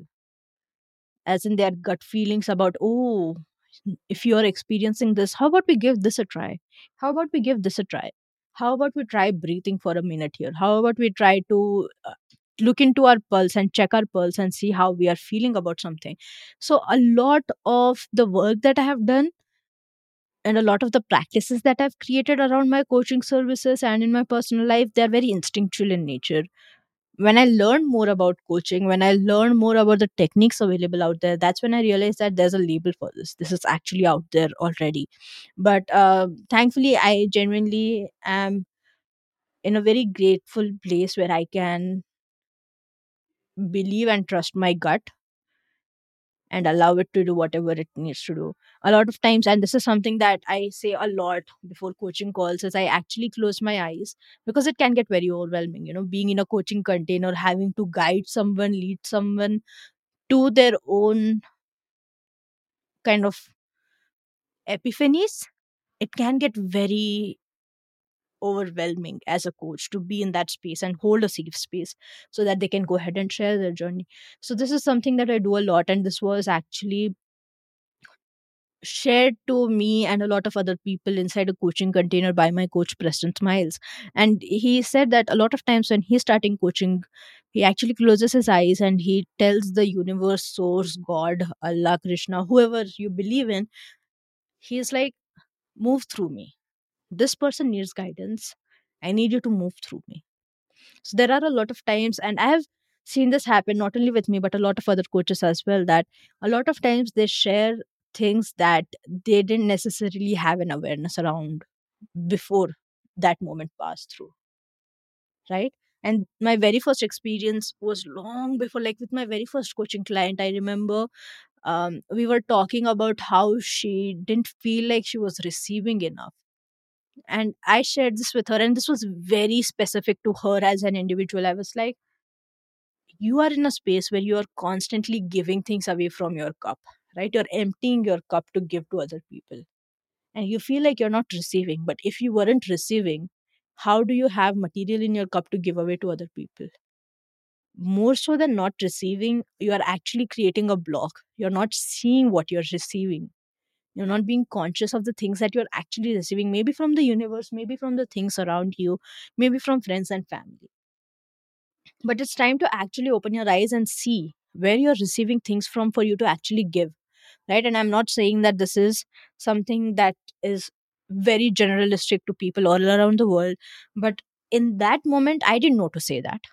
as in their gut feelings about, oh, if you're experiencing this, how about we give this a try? How about we give this a try? How about we try breathing for a minute here? How about we try to uh, look into our pulse and check our pulse and see how we are feeling about something? So a lot of the work that I have done, and a lot of the practices that I've created around my coaching services and in my personal life, they're very instinctual in nature. When I learned more about coaching, when I learned more about the techniques available out there, that's when I realized that there's a label for this. This is actually out there already. But uh, thankfully, I genuinely am in a very grateful place where I can believe and trust my gut and allow it to do whatever it needs to do. A lot of times, and this is something that I say a lot before coaching calls, is I actually close my eyes, because it can get very overwhelming, you know, being in a coaching container, having to guide someone, lead someone to their own kind of epiphanies. It can get very overwhelming as a coach to be in that space and hold a safe space so that they can go ahead and share their journey. So this is something that I do a lot, and this was actually shared to me and a lot of other people inside a coaching container by my coach Preston Smiles. And he said that a lot of times when he's starting coaching, he actually closes his eyes and he tells the universe, source, God, Allah, Krishna, whoever you believe in, he's like, move through me. This person needs guidance. I need you to move through me. So there are a lot of times, and I have seen this happen not only with me, but a lot of other coaches as well, that a lot of times they share things that they didn't necessarily have an awareness around before that moment passed through, right? And my very first experience was long before, like with my very first coaching client. I remember um, we were talking about how she didn't feel like she was receiving enough. And I shared this with her, and this was very specific to her as an individual. I was like, you are in a space where you are constantly giving things away from your cup, right? You're emptying your cup to give to other people, and you feel like you're not receiving. But if you weren't receiving, how do you have material in your cup to give away to other people? More so than not receiving, you are actually creating a block. You're not seeing what you're receiving. You're not being conscious of the things that you're actually receiving, maybe from the universe, maybe from the things around you, maybe from friends and family. But it's time to actually open your eyes and see where you're receiving things from for you to actually give, right? And I'm not saying that this is something that is very generalistic to people all around the world, but in that moment, I didn't know to say that.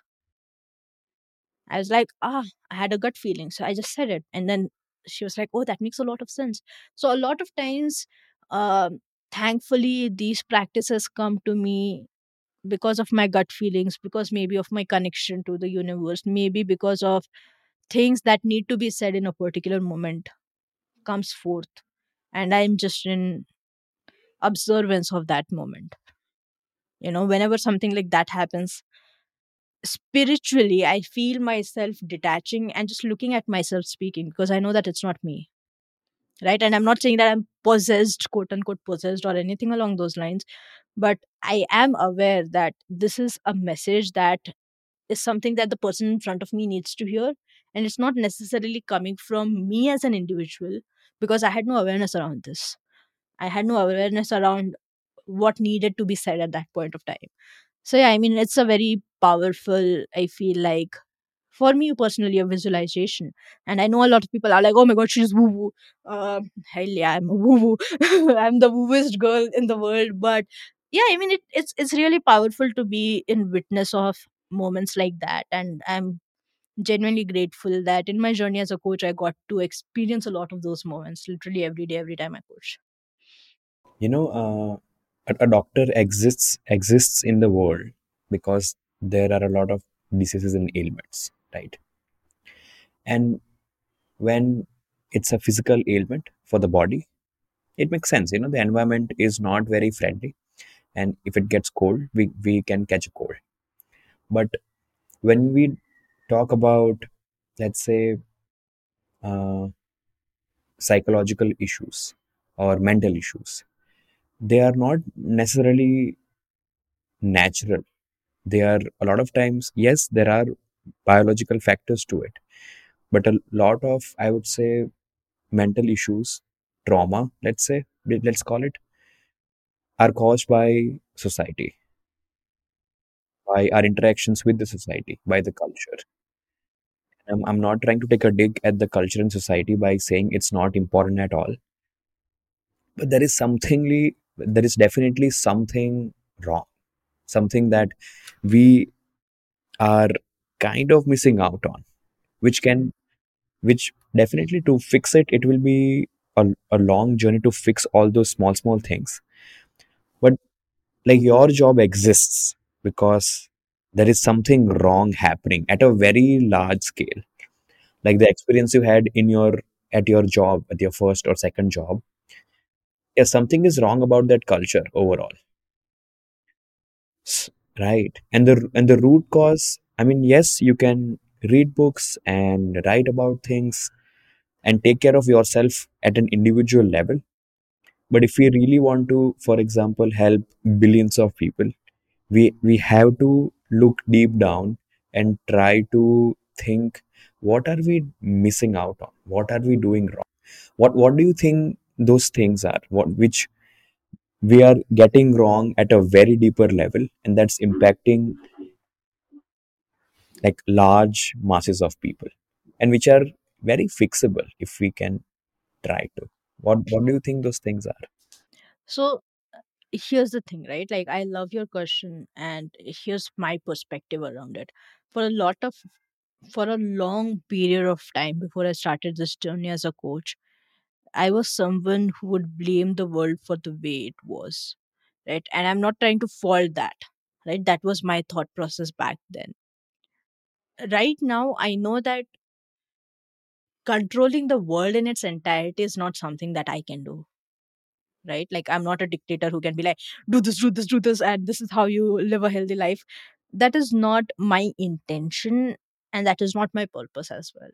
I was like, ah, I had a gut feeling. So I just said it. And then she was like, oh, that makes a lot of sense. So a lot of times, um, thankfully, these practices come to me because of my gut feelings, because maybe of my connection to the universe, maybe because of things that need to be said in a particular moment comes forth. And I'm just in observance of that moment. You know, whenever something like that happens, spiritually, I feel myself detaching and just looking at myself speaking, because I know that it's not me, right? And I'm not saying that I'm possessed, quote unquote, possessed or anything along those lines, but I am aware that this is a message that is something that the person in front of me needs to hear. And it's not necessarily coming from me as an individual, because I had no awareness around this. I had no awareness around what needed to be said at that point of time. So yeah, I mean, it's a very powerful, I feel like, for me personally, a visualization. And I know a lot of people are like, oh my god, she's woo woo. Um, hell yeah, I'm a woo woo. I'm the wooest girl in the world. But yeah, I mean, it, it's it's really powerful to be in witness of moments like that. And I'm genuinely grateful that in my journey as a coach, I got to experience a lot of those moments, literally every day, every time I coach. You know, uh, a, a doctor exists exists in the world because there are a lot of diseases and ailments, right? And when it's a physical ailment for the body, it makes sense. You know, the environment is not very friendly, and if it gets cold, we we can catch a cold. But when we talk about, let's say, uh, psychological issues or mental issues, they are not necessarily natural. They are a lot of times, yes, there are biological factors to it, but a lot of, I would say, mental issues, trauma, let's say, let's call it, are caused by society, by our interactions with the society, by the culture. I'm, I'm not trying to take a dig at the culture and society by saying it's not important at all, but there is something, there is definitely something wrong, something that we are kind of missing out on, which can, which definitely to fix it, it will be a, a long journey to fix all those small, small things. But like your job exists because there is something wrong happening at a very large scale, like the experience you had in your at your job, at your first or second job. Yeah, something is wrong about that culture overall. S- right? And the and the root cause, I mean, yes, you can read books and write about things and take care of yourself at an individual level, but if we really want to, for example, help billions of people, we we have to look deep down and try to think, what are we missing out on, what are we doing wrong, what what do you think those things are, what which we are getting wrong at a very deeper level, and that's impacting like large masses of people, and which are very fixable if we can try to. What what do you think those things are? So here's the thing, right? Like, I love your question, and here's my perspective around it. For a lot of, for a long period of time before I started this journey as a coach, I was someone who would blame the world for the way it was, right? And I'm not trying to fault that. right? That was my thought process back then. Right now, I know that controlling the world in its entirety is not something that I can do, right? Like, I'm not a dictator who can be like, do this, do this, do this, and this is how you live a healthy life. That is not my intention, and that is not my purpose as well.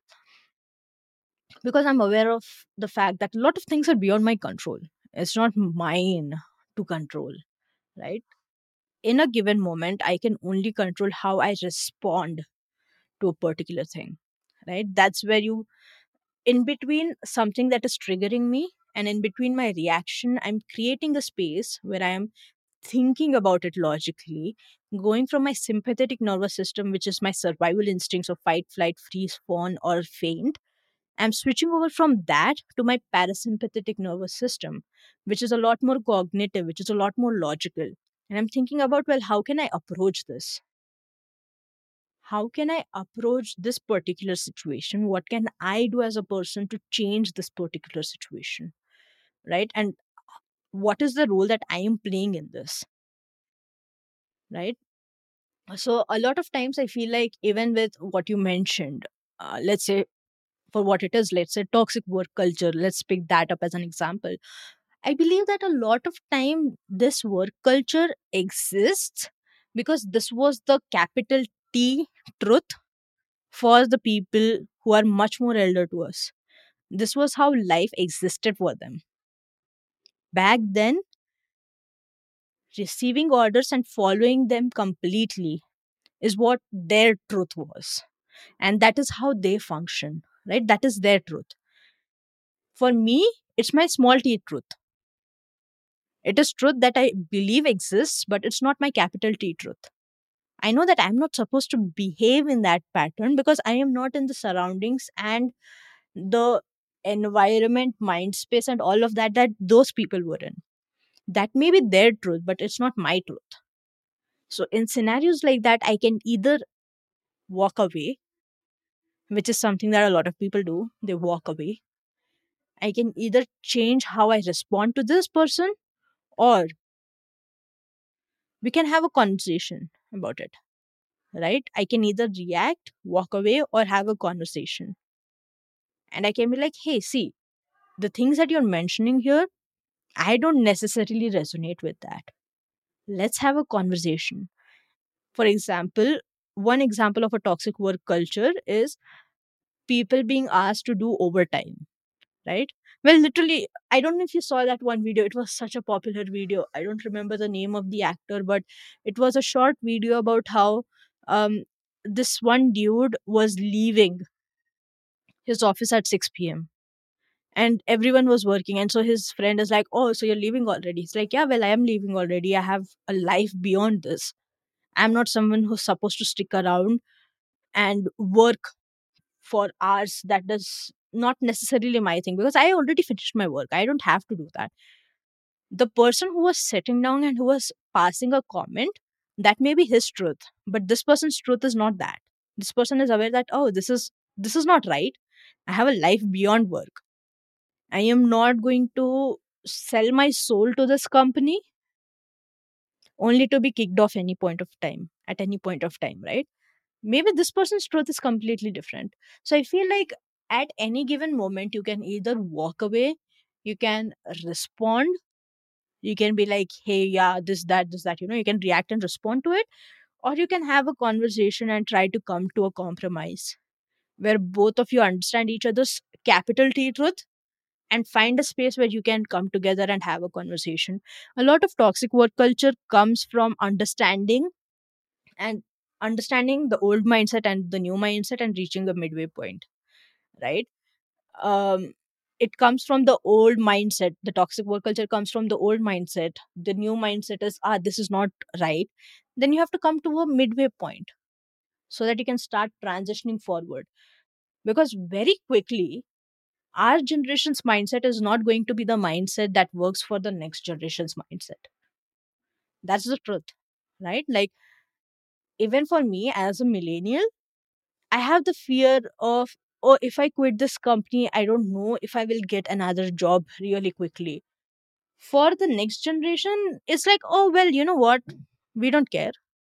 Because I'm aware of the fact that a lot of things are beyond my control. It's not mine to control, right? In a given moment, I can only control how I respond to a particular thing, right? That's where you, in between something that is triggering me and in between my reaction, I'm creating a space where I am thinking about it logically, going from my sympathetic nervous system, which is my survival instincts of fight, flight, freeze, fawn, or faint. I'm switching over from that to my parasympathetic nervous system, which is a lot more cognitive, which is a lot more logical. And I'm thinking about, well, how can I approach this? How can I approach this particular situation? What can I do as a person to change this particular situation? Right? And what is the role that I am playing in this? Right? So, a lot of times I feel like, even with what you mentioned, uh, let's say, for what it is, let's say toxic work culture, let's pick that up as an example. I believe that a lot of time this work culture exists because this was the capital T truth for the people who are much more elder to us. This was how life existed for them. Back then, receiving orders and following them completely is what their truth was. And that is how they function, right? That is their truth. For me, it's my small t truth. It is truth that I believe exists, but it's not my capital T truth. I know that I'm not supposed to behave in that pattern because I am not in the surroundings and the environment, mind space, and all of that that those people were in. That may be their truth, but it's not my truth. So, in scenarios like that, I can either walk away, which is something that a lot of people do, they walk away. I can either change how I respond to this person, or we can have a conversation about it, right? I can either react, walk away, or have a conversation. And I can be like, hey, see, the things that you're mentioning here, I don't necessarily resonate with that. Let's have a conversation. For example, one example of a toxic work culture is people being asked to do overtime, right? Well, literally, I don't know if you saw that one video. It was such a popular video. I don't remember the name of the actor, but it was a short video about how um, this one dude was leaving his office at six p m and everyone was working. And so his friend is like, oh, so you're leaving already? He's like, yeah, well, I am leaving already. I have a life beyond this. I'm not someone who's supposed to stick around and work for hours. That is not necessarily my thing because I already finished my work. I don't have to do that. The person who was sitting down and who was passing a comment, that may be his truth, but this person's truth is not that. This person is aware that, oh, this is this is not right. I have a life beyond work. I am not going to sell my soul to this company only to be kicked off any point of time at any point of time, right? Maybe this person's truth is completely different. So I feel like at any given moment, you can either walk away, you can respond, you can be like, hey, yeah, this, that, this, that, you know, you can react and respond to it, or you can have a conversation and try to come to a compromise where both of you understand each other's capital T truth and find a space where you can come together and have a conversation. A lot of toxic work culture comes from understanding and understanding the old mindset and the new mindset and reaching a midway point, right? um it comes from the old mindset. The toxic work culture comes from the old mindset. The new mindset is, ah, this is not right. Then you have to come to a midway point so that you can start transitioning forward, because very quickly our generation's mindset is not going to be the mindset that works for the next generation's mindset. That's the truth, right? Like, even for me as a millennial, I have the fear of, oh, if I quit this company, I don't know if I will get another job really quickly. For the next generation, it's like, oh, well, you know what? We don't care.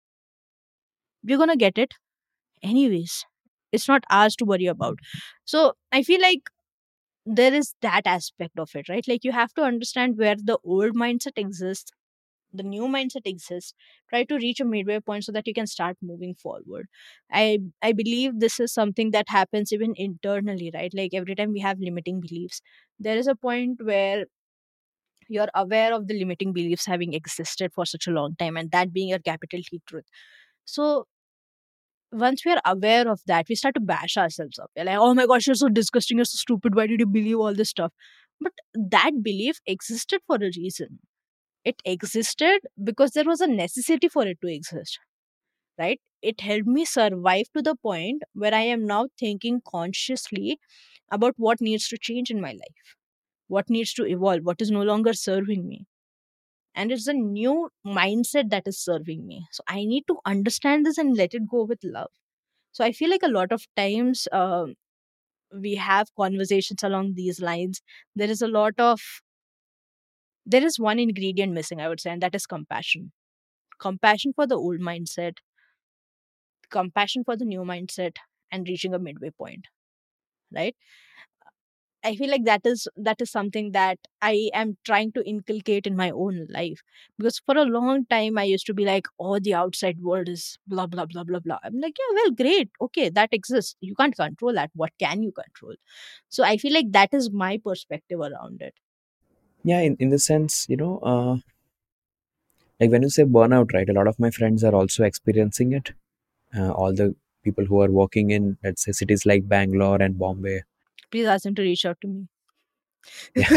we're gonna get it anyways. It's not ours to worry about. So I feel like there is that aspect of it, right? Like you have to understand where the old mindset exists, the new mindset exists, try to reach a midway point so that you can start moving forward. I i believe this is something that happens even internally, right? Like every time we have limiting beliefs, there is a point where you're aware of the limiting beliefs having existed for such a long time, and that being a capital T truth. So once we are aware of that, we start to bash ourselves up. We're like, oh my gosh, you're so disgusting, you're so stupid, why did you believe all this stuff? But that belief existed for a reason. It existed because there was a necessity for it to exist, right? It helped me survive to the point where I am now thinking consciously about what needs to change in my life, what needs to evolve, what is no longer serving me. And it's a new mindset that is serving me. So I need to understand this and let it go with love. So I feel like a lot of times um we have conversations along these lines. There is a lot of, there is one ingredient missing, I would say, and that is compassion. Compassion for the old mindset, compassion for the new mindset, and reaching a midway point, right? I feel like that is that is something that I am trying to inculcate in my own life. Because for a long time I used to be like, oh, the outside world is blah blah blah blah blah. I'm like, yeah, well, great. Okay, that exists. You can't control that. What can you control? So I feel like that is my perspective around it. Yeah, in, in the sense, you know, uh, like when you say burnout, right? A lot of my friends are also experiencing it. Uh, all the people who are working in, let's say, cities like Bangalore and Bombay. Please ask him to reach out to me. Yeah.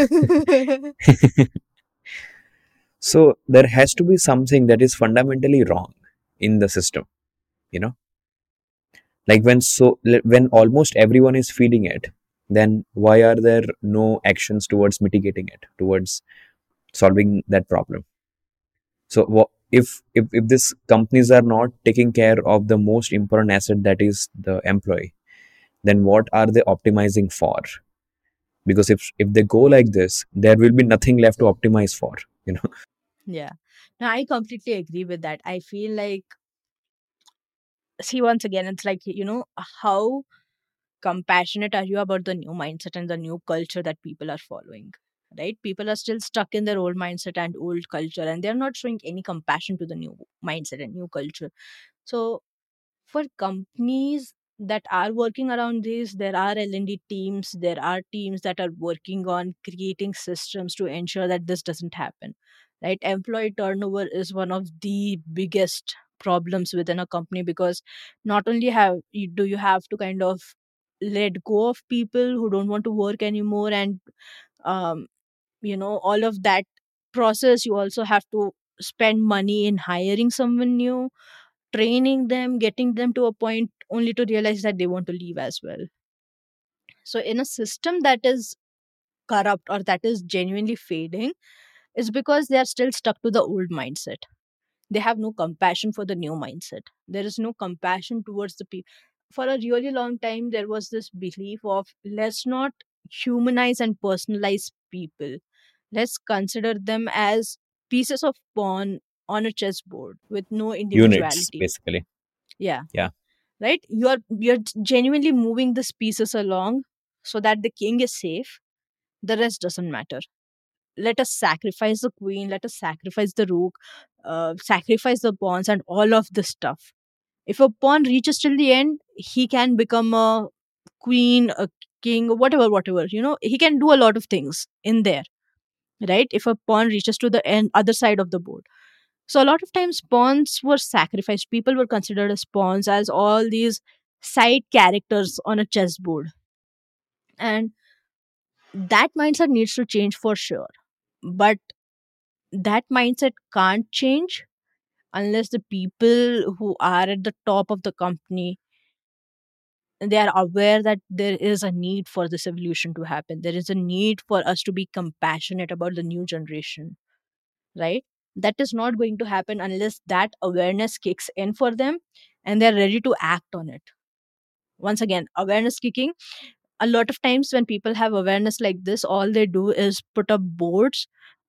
So there has to be something that is fundamentally wrong in the system, you know, like when so when almost everyone is feeling it, then why are there no actions towards mitigating it, towards solving that problem? So wha- if if if these companies are not taking care of the most important asset, that is the employee, then what are they optimizing for? Because if if they go like this, there will be nothing left to optimize for, you know. Yeah. No, I completely agree with that. I feel like, see, once again, it's like, you know, how compassionate are you about the new mindset and the new culture that people are following, right? People are still stuck in their old mindset and old culture, and they're not showing any compassion to the new mindset and new culture. So for companies that are working around this, there are L and D teams, there are teams that are working on creating systems to ensure that this doesn't happen, right? Employee turnover is one of the biggest problems within a company, because not only have you, do you have to kind of let go of people who don't want to work anymore, and um, you know, all of that process, you also have to spend money in hiring someone new, training them, getting them to a point only to realize that they want to leave as well. So, in a system that is corrupt or that is genuinely fading, is because they are still stuck to the old mindset. They have no compassion for the new mindset. There is no compassion towards the people. For a really long time, there was this belief of, let's not humanize and personalize people. Let's consider them as pieces of pawn on a chessboard with no Units individuality. basically. Yeah, Yeah. right, you're you're genuinely moving these pieces along so that the king is safe, the rest doesn't matter. Let us sacrifice the queen, let us sacrifice the rook, uh, sacrifice the pawns and all of this stuff. If a pawn reaches till the end, he can become a queen, a king, whatever whatever, you know, he can do a lot of things in there, right? If a pawn reaches to the end other side of the board. So a lot of times pawns were sacrificed. People were considered as pawns, as all these side characters on a chessboard. And that mindset needs to change for sure. But that mindset can't change unless the people who are at the top of the company, they are aware that there is a need for this evolution to happen. There is a need for us to be compassionate about the new generation, right? That is not going to happen unless that awareness kicks in for them and they're ready to act on it. Once again, awareness kicking. A lot of times when people have awareness like this, all they do is put up boards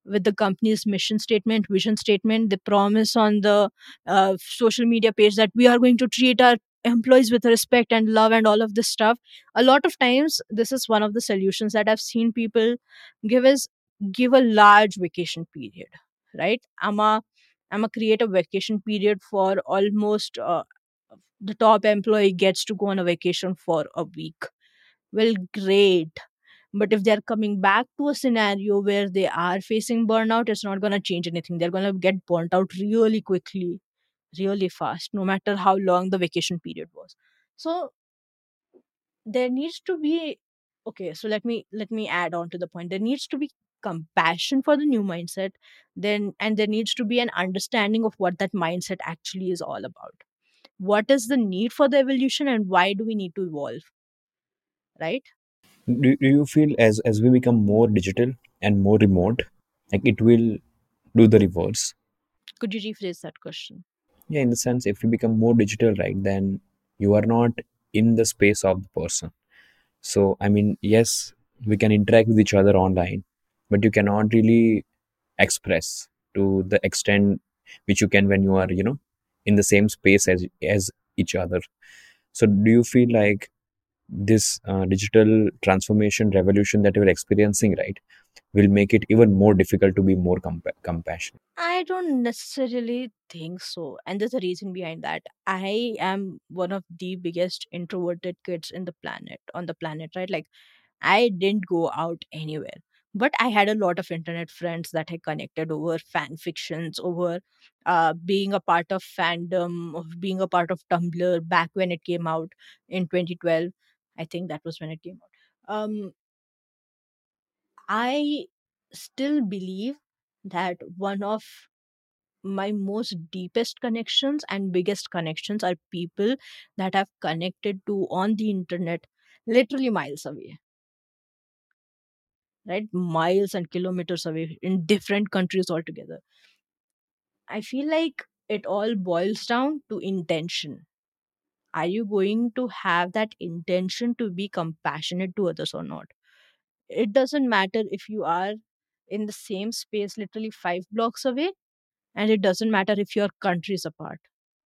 with the company's mission statement, vision statement. They promise on the uh, social media page that we are going to treat our employees with respect and love and all of this stuff. A lot of times, this is one of the solutions that I've seen people give is give a large vacation period, right? I'm a I'm a create a vacation period for almost uh, the top employee gets to go on a vacation for a week. Well, great. But if they're coming back to a scenario where they are facing burnout, it's not going to change anything. They're going to get burnt out really quickly, really fast, no matter how long the vacation period was. So there needs to be, okay, so let me let me add on to the point. There needs to be compassion for the new mindset, then and there needs to be an understanding of what that mindset actually is all about. What is the need for the evolution and why do we need to evolve, right? Do, do you feel as as we become more digital and more remote, like it will do the reverse? Could you rephrase that question? Yeah, in the sense, if you become more digital, right, then you are not in the space of the person. So, I mean, yes, we can interact with each other online, but you cannot really express to the extent which you can when you are, you know, in the same space as as each other. So, do you feel like this uh, digital transformation revolution that we're experiencing, right, will make it even more difficult to be more compa- compassionate? I don't necessarily think so. And there's a reason behind that. I am one of the biggest introverted kids in the planet, on the planet, right? Like, I didn't go out anywhere. But I had a lot of internet friends that I connected over fan fictions, over uh, being a part of fandom, of being a part of Tumblr back when it came out in twenty twelve. I think that was when it came out. Um, I still believe that one of my most deepest connections and biggest connections are people that I've connected to on the internet literally miles away, right? Miles and kilometers away in different countries altogether. I feel like it all boils down to intention. Are you going to have that intention to be compassionate to others or not? It doesn't matter if you are in the same space literally five blocks away, and it doesn't matter if your countries apart.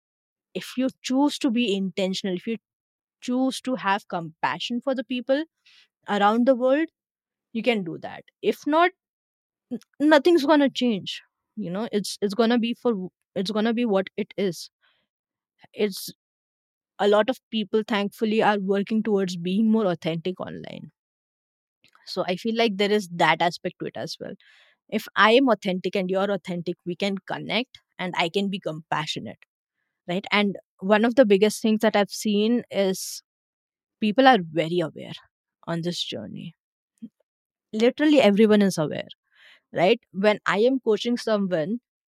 If you choose to be intentional, if you choose to have compassion for the people around the world, you can do that. If not, n- nothing's gonna change. You know, it's it's gonna be for it's gonna be what it is. It's a lot of people thankfully are working towards being more authentic online. So I feel like there is that aspect to it as well. If I am authentic and you're authentic, we can connect and I can be compassionate, right? And one of the biggest things that I've seen is people are very aware on this journey. Literally everyone is aware, right? When I am coaching someone,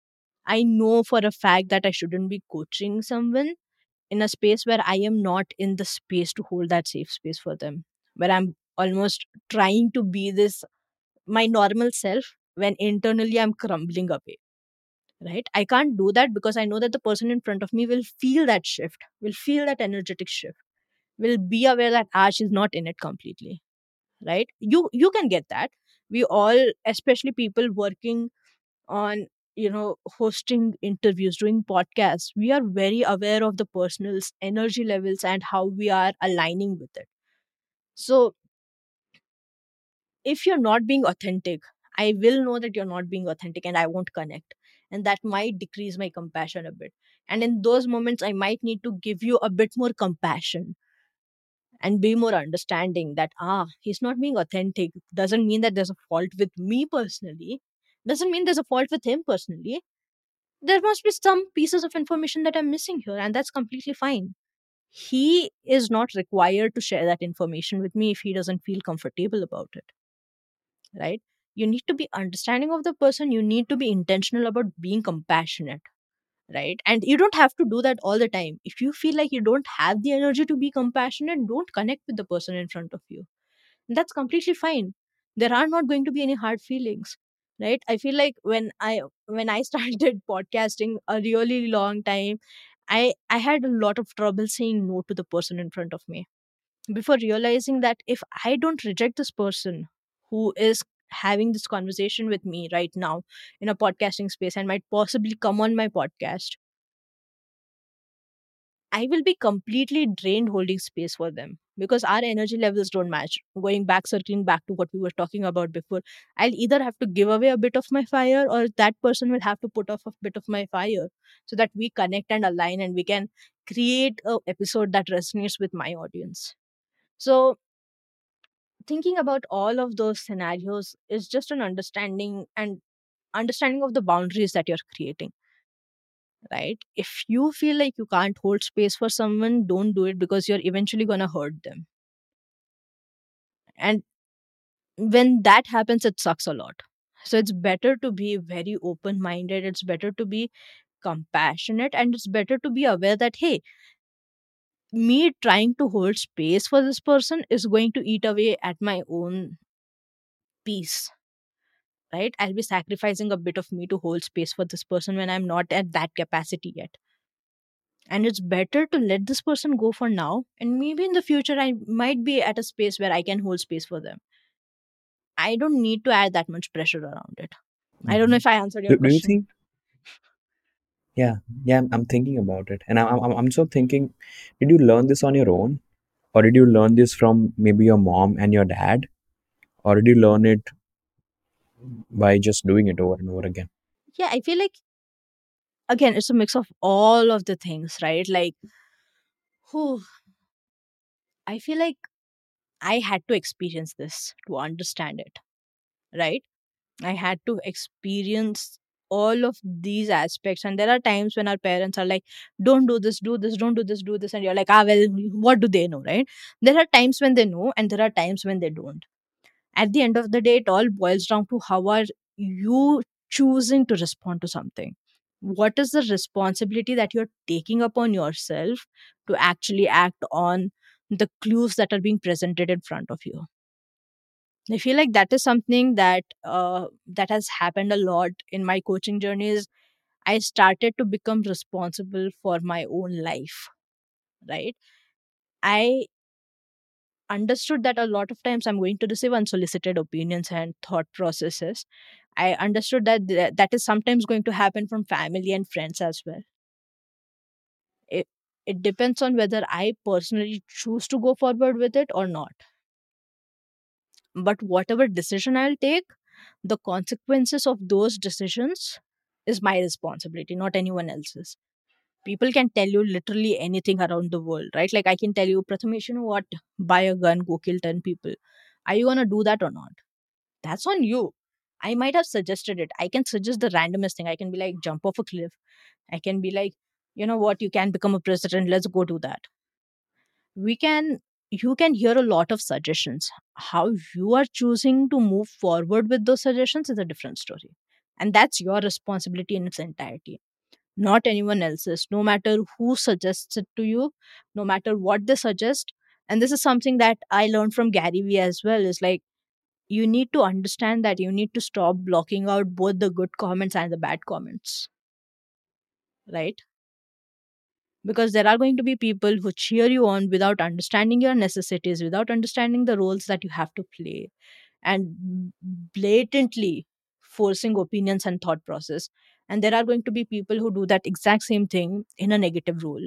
I know for a fact that I shouldn't be coaching someone in a space where I am not in the space to hold that safe space for them, where I'm almost trying to be this my normal self when internally I'm crumbling away, right? I can't do that because I know that the person in front of me will feel that shift, will feel that energetic shift, will be aware that Ash is not in it completely, right? You you can get that. We all, especially people working on, you know, hosting interviews, doing podcasts, we are very aware of the person's energy levels and how we are aligning with it. So if you're not being authentic, I will know that you're not being authentic and I won't connect, and that might decrease my compassion a bit. And in those moments I might need to give you a bit more compassion and be more understanding that, ah, he's not being authentic doesn't mean that there's a fault with me personally, doesn't mean there's a fault with him personally. There must be some pieces of information that I'm missing here, and that's completely fine. He is not required to share that information with me if he doesn't feel comfortable about it, right? You need to be understanding of the person, you need to be intentional about being compassionate, right? And you don't have to do that all the time. If you feel like you don't have the energy to be compassionate, don't connect with the person in front of you. That's completely fine. There are not going to be any hard feelings, right? I feel like when i when I started podcasting a really long time, i i had a lot of trouble saying no to the person in front of me, before realizing that if I don't reject this person who is having this conversation with me right now in a podcasting space and might possibly come on my podcast, I will be completely drained holding space for them because our energy levels don't match. Going back, circling back to what we were talking about before, I'll either have to give away a bit of my fire or that person will have to put off a bit of my fire so that we connect and align and we can create a episode that resonates with my audience. So, thinking about all of those scenarios is just an understanding and understanding of the boundaries that you're creating, right? If you feel like you can't hold space for someone, don't do it because you're eventually going to hurt them. And when that happens, it sucks a lot. So it's better to be very open minded, it's better to be compassionate, and it's better to be aware that, hey, me trying to hold space for this person is going to eat away at my own peace, right? I'll be sacrificing a bit of me to hold space for this person when I'm not at that capacity yet. And it's better to let this person go for now, and maybe in the future I might be at a space where I can hold space for them. I don't need to add that much pressure around it. I don't know Mhm. if I answered your Do, do you question. think? Yeah, yeah, I'm, I'm thinking about it, and I'm, I'm I'm so thinking. Did you learn this on your own, or did you learn this from maybe your mom and your dad, or did you learn it by just doing it over and over again? Yeah, I feel like, again, it's a mix of all of the things, right? Like, whew, I feel like I had to experience this to understand it, right? I had to experience all of these aspects. And there are times when our parents are like, don't do this, do this, don't do this, do this. And you're like, ah, well, what do they know, right? There are times when they know, and there are times when they don't. At the end of the day, it all boils down to how are you choosing to respond to something. What is the responsibility that you're taking upon yourself to actually act on the clues that are being presented in front of you? I feel like that is something that uh, that has happened a lot in my coaching journeys. I started to become responsible for my own life, right? I understood that a lot of times I'm going to receive unsolicited opinions and thought processes. I understood that th- that is sometimes going to happen from family and friends as well. It, it depends on whether I personally choose to go forward with it or not. But whatever decision I'll take, the consequences of those decisions is my responsibility, not anyone else's. People can tell you literally anything around the world, right? Like I can tell you, Prathamesh, you know what? Buy a gun, go kill ten people. Are you gonna do that or not? That's on you. I might have suggested it. I can suggest the randomest thing. I can be like, jump off a cliff. I can be like, you know what? You can become a president. Let's go do that. We can, you can hear a lot of suggestions. How you are choosing to move forward with those suggestions is a different story. And that's your responsibility in its entirety, not anyone else's, no matter who suggests it to you, no matter what they suggest. And this is something that I learned from Gary Vee as well, is like, you need to understand that you need to stop blocking out both the good comments and the bad comments, right? Because there are going to be people who cheer you on without understanding your necessities, without understanding the roles that you have to play, and blatantly forcing opinions and thought process. And there are going to be people who do that exact same thing in a negative role.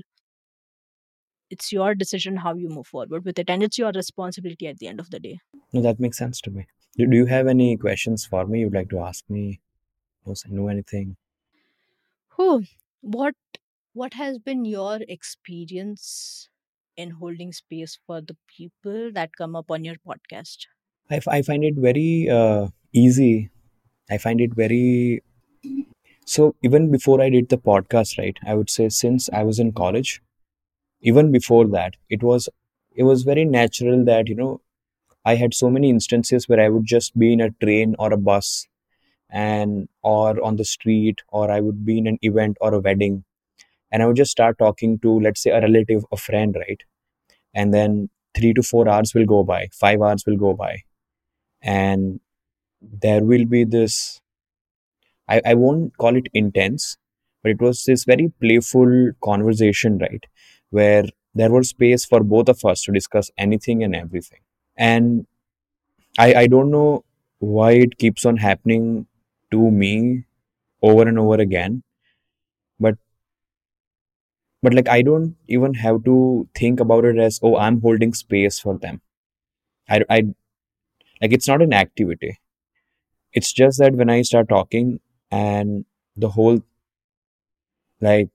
It's your decision how you move forward with it, and it's your responsibility at the end of the day. No, that makes sense to me. Do, do you have any questions for me you'd like to ask me? Know, know anything? Who what what has been your experience in holding space for the people that come up on your podcast? I, f- I find it very uh, easy. I find it very. So even before I did the podcast, right? I would say since I was in college, even before that, it was it was very natural that you know I had so many instances where I would just be in a train or a bus and or on the street, or I would be in an event or a wedding, and I would just start talking to, let's say, a relative, a friend, right? And then three to four hours will go by, five hours will go by, and there will be this, I, I won't call it intense, but it was this very playful conversation, right? Where there was space for both of us to discuss anything and everything. And I, I don't know, why it keeps on happening to me over and over again. But but like I don't even have to think about it as, oh, I'm holding space for them. I, I like it's not an activity. It's just that when I start talking and the whole like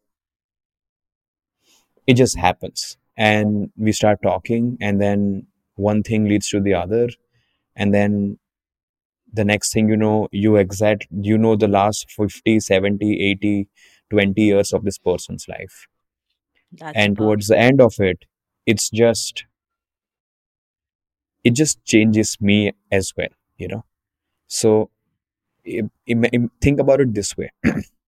it just happens and we start talking and then one thing leads to the other and then the next thing you know you exact you know the last fifty, seventy, eighty, twenty years of this person's life, That's so and towards the powerful. end of it it's just it just changes me as well, you know. So im- im- im- think about it this way.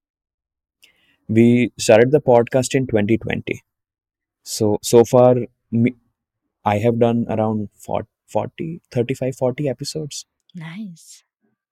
We started the podcast in twenty twenty. So so far me, I have done around forty, forty, thirty-five, forty episodes. Nice.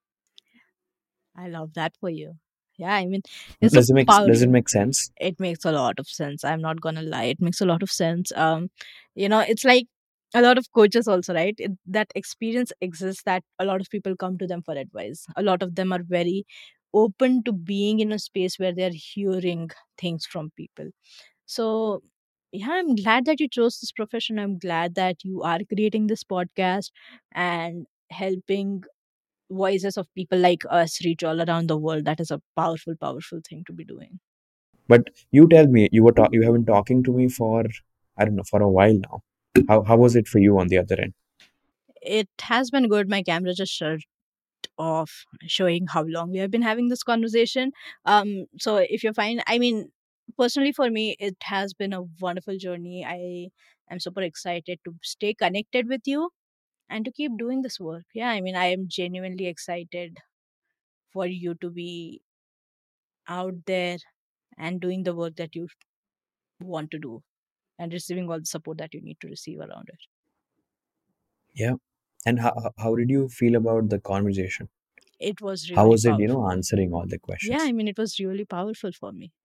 I love that for you. Yeah, I mean, it's so Does it make does it powerful. make sense? It makes a lot of sense. I'm not gonna lie. It makes a lot of sense. Um, you know, it's like a lot of coaches also, right? It, that experience exists that a lot of people come to them for advice. A lot of them are very open to being in a space where they're hearing things from people. So yeah, I'm glad that you chose this profession. I'm glad that you are creating this podcast and helping voices of people like us reach all around the world. That is a powerful, powerful thing to be doing. But you tell me, you were ta- you have been talking to me for I don't know for a while now. How how was it for you on the other end? It has been good. My camera just shut off, showing how long we have been having this conversation. Um, so if you're fine, I mean, personally for me, it has been a wonderful journey. I am super excited to stay connected with you and to keep doing this work. Yeah, I mean, I am genuinely excited for you to be out there and doing the work that you want to do and receiving all the support that you need to receive around it. Yeah. And how how how did you feel about the conversation? It was How really was it, you know, powerful. answering all the Yeah, I questions? mean, it was really powerful for me.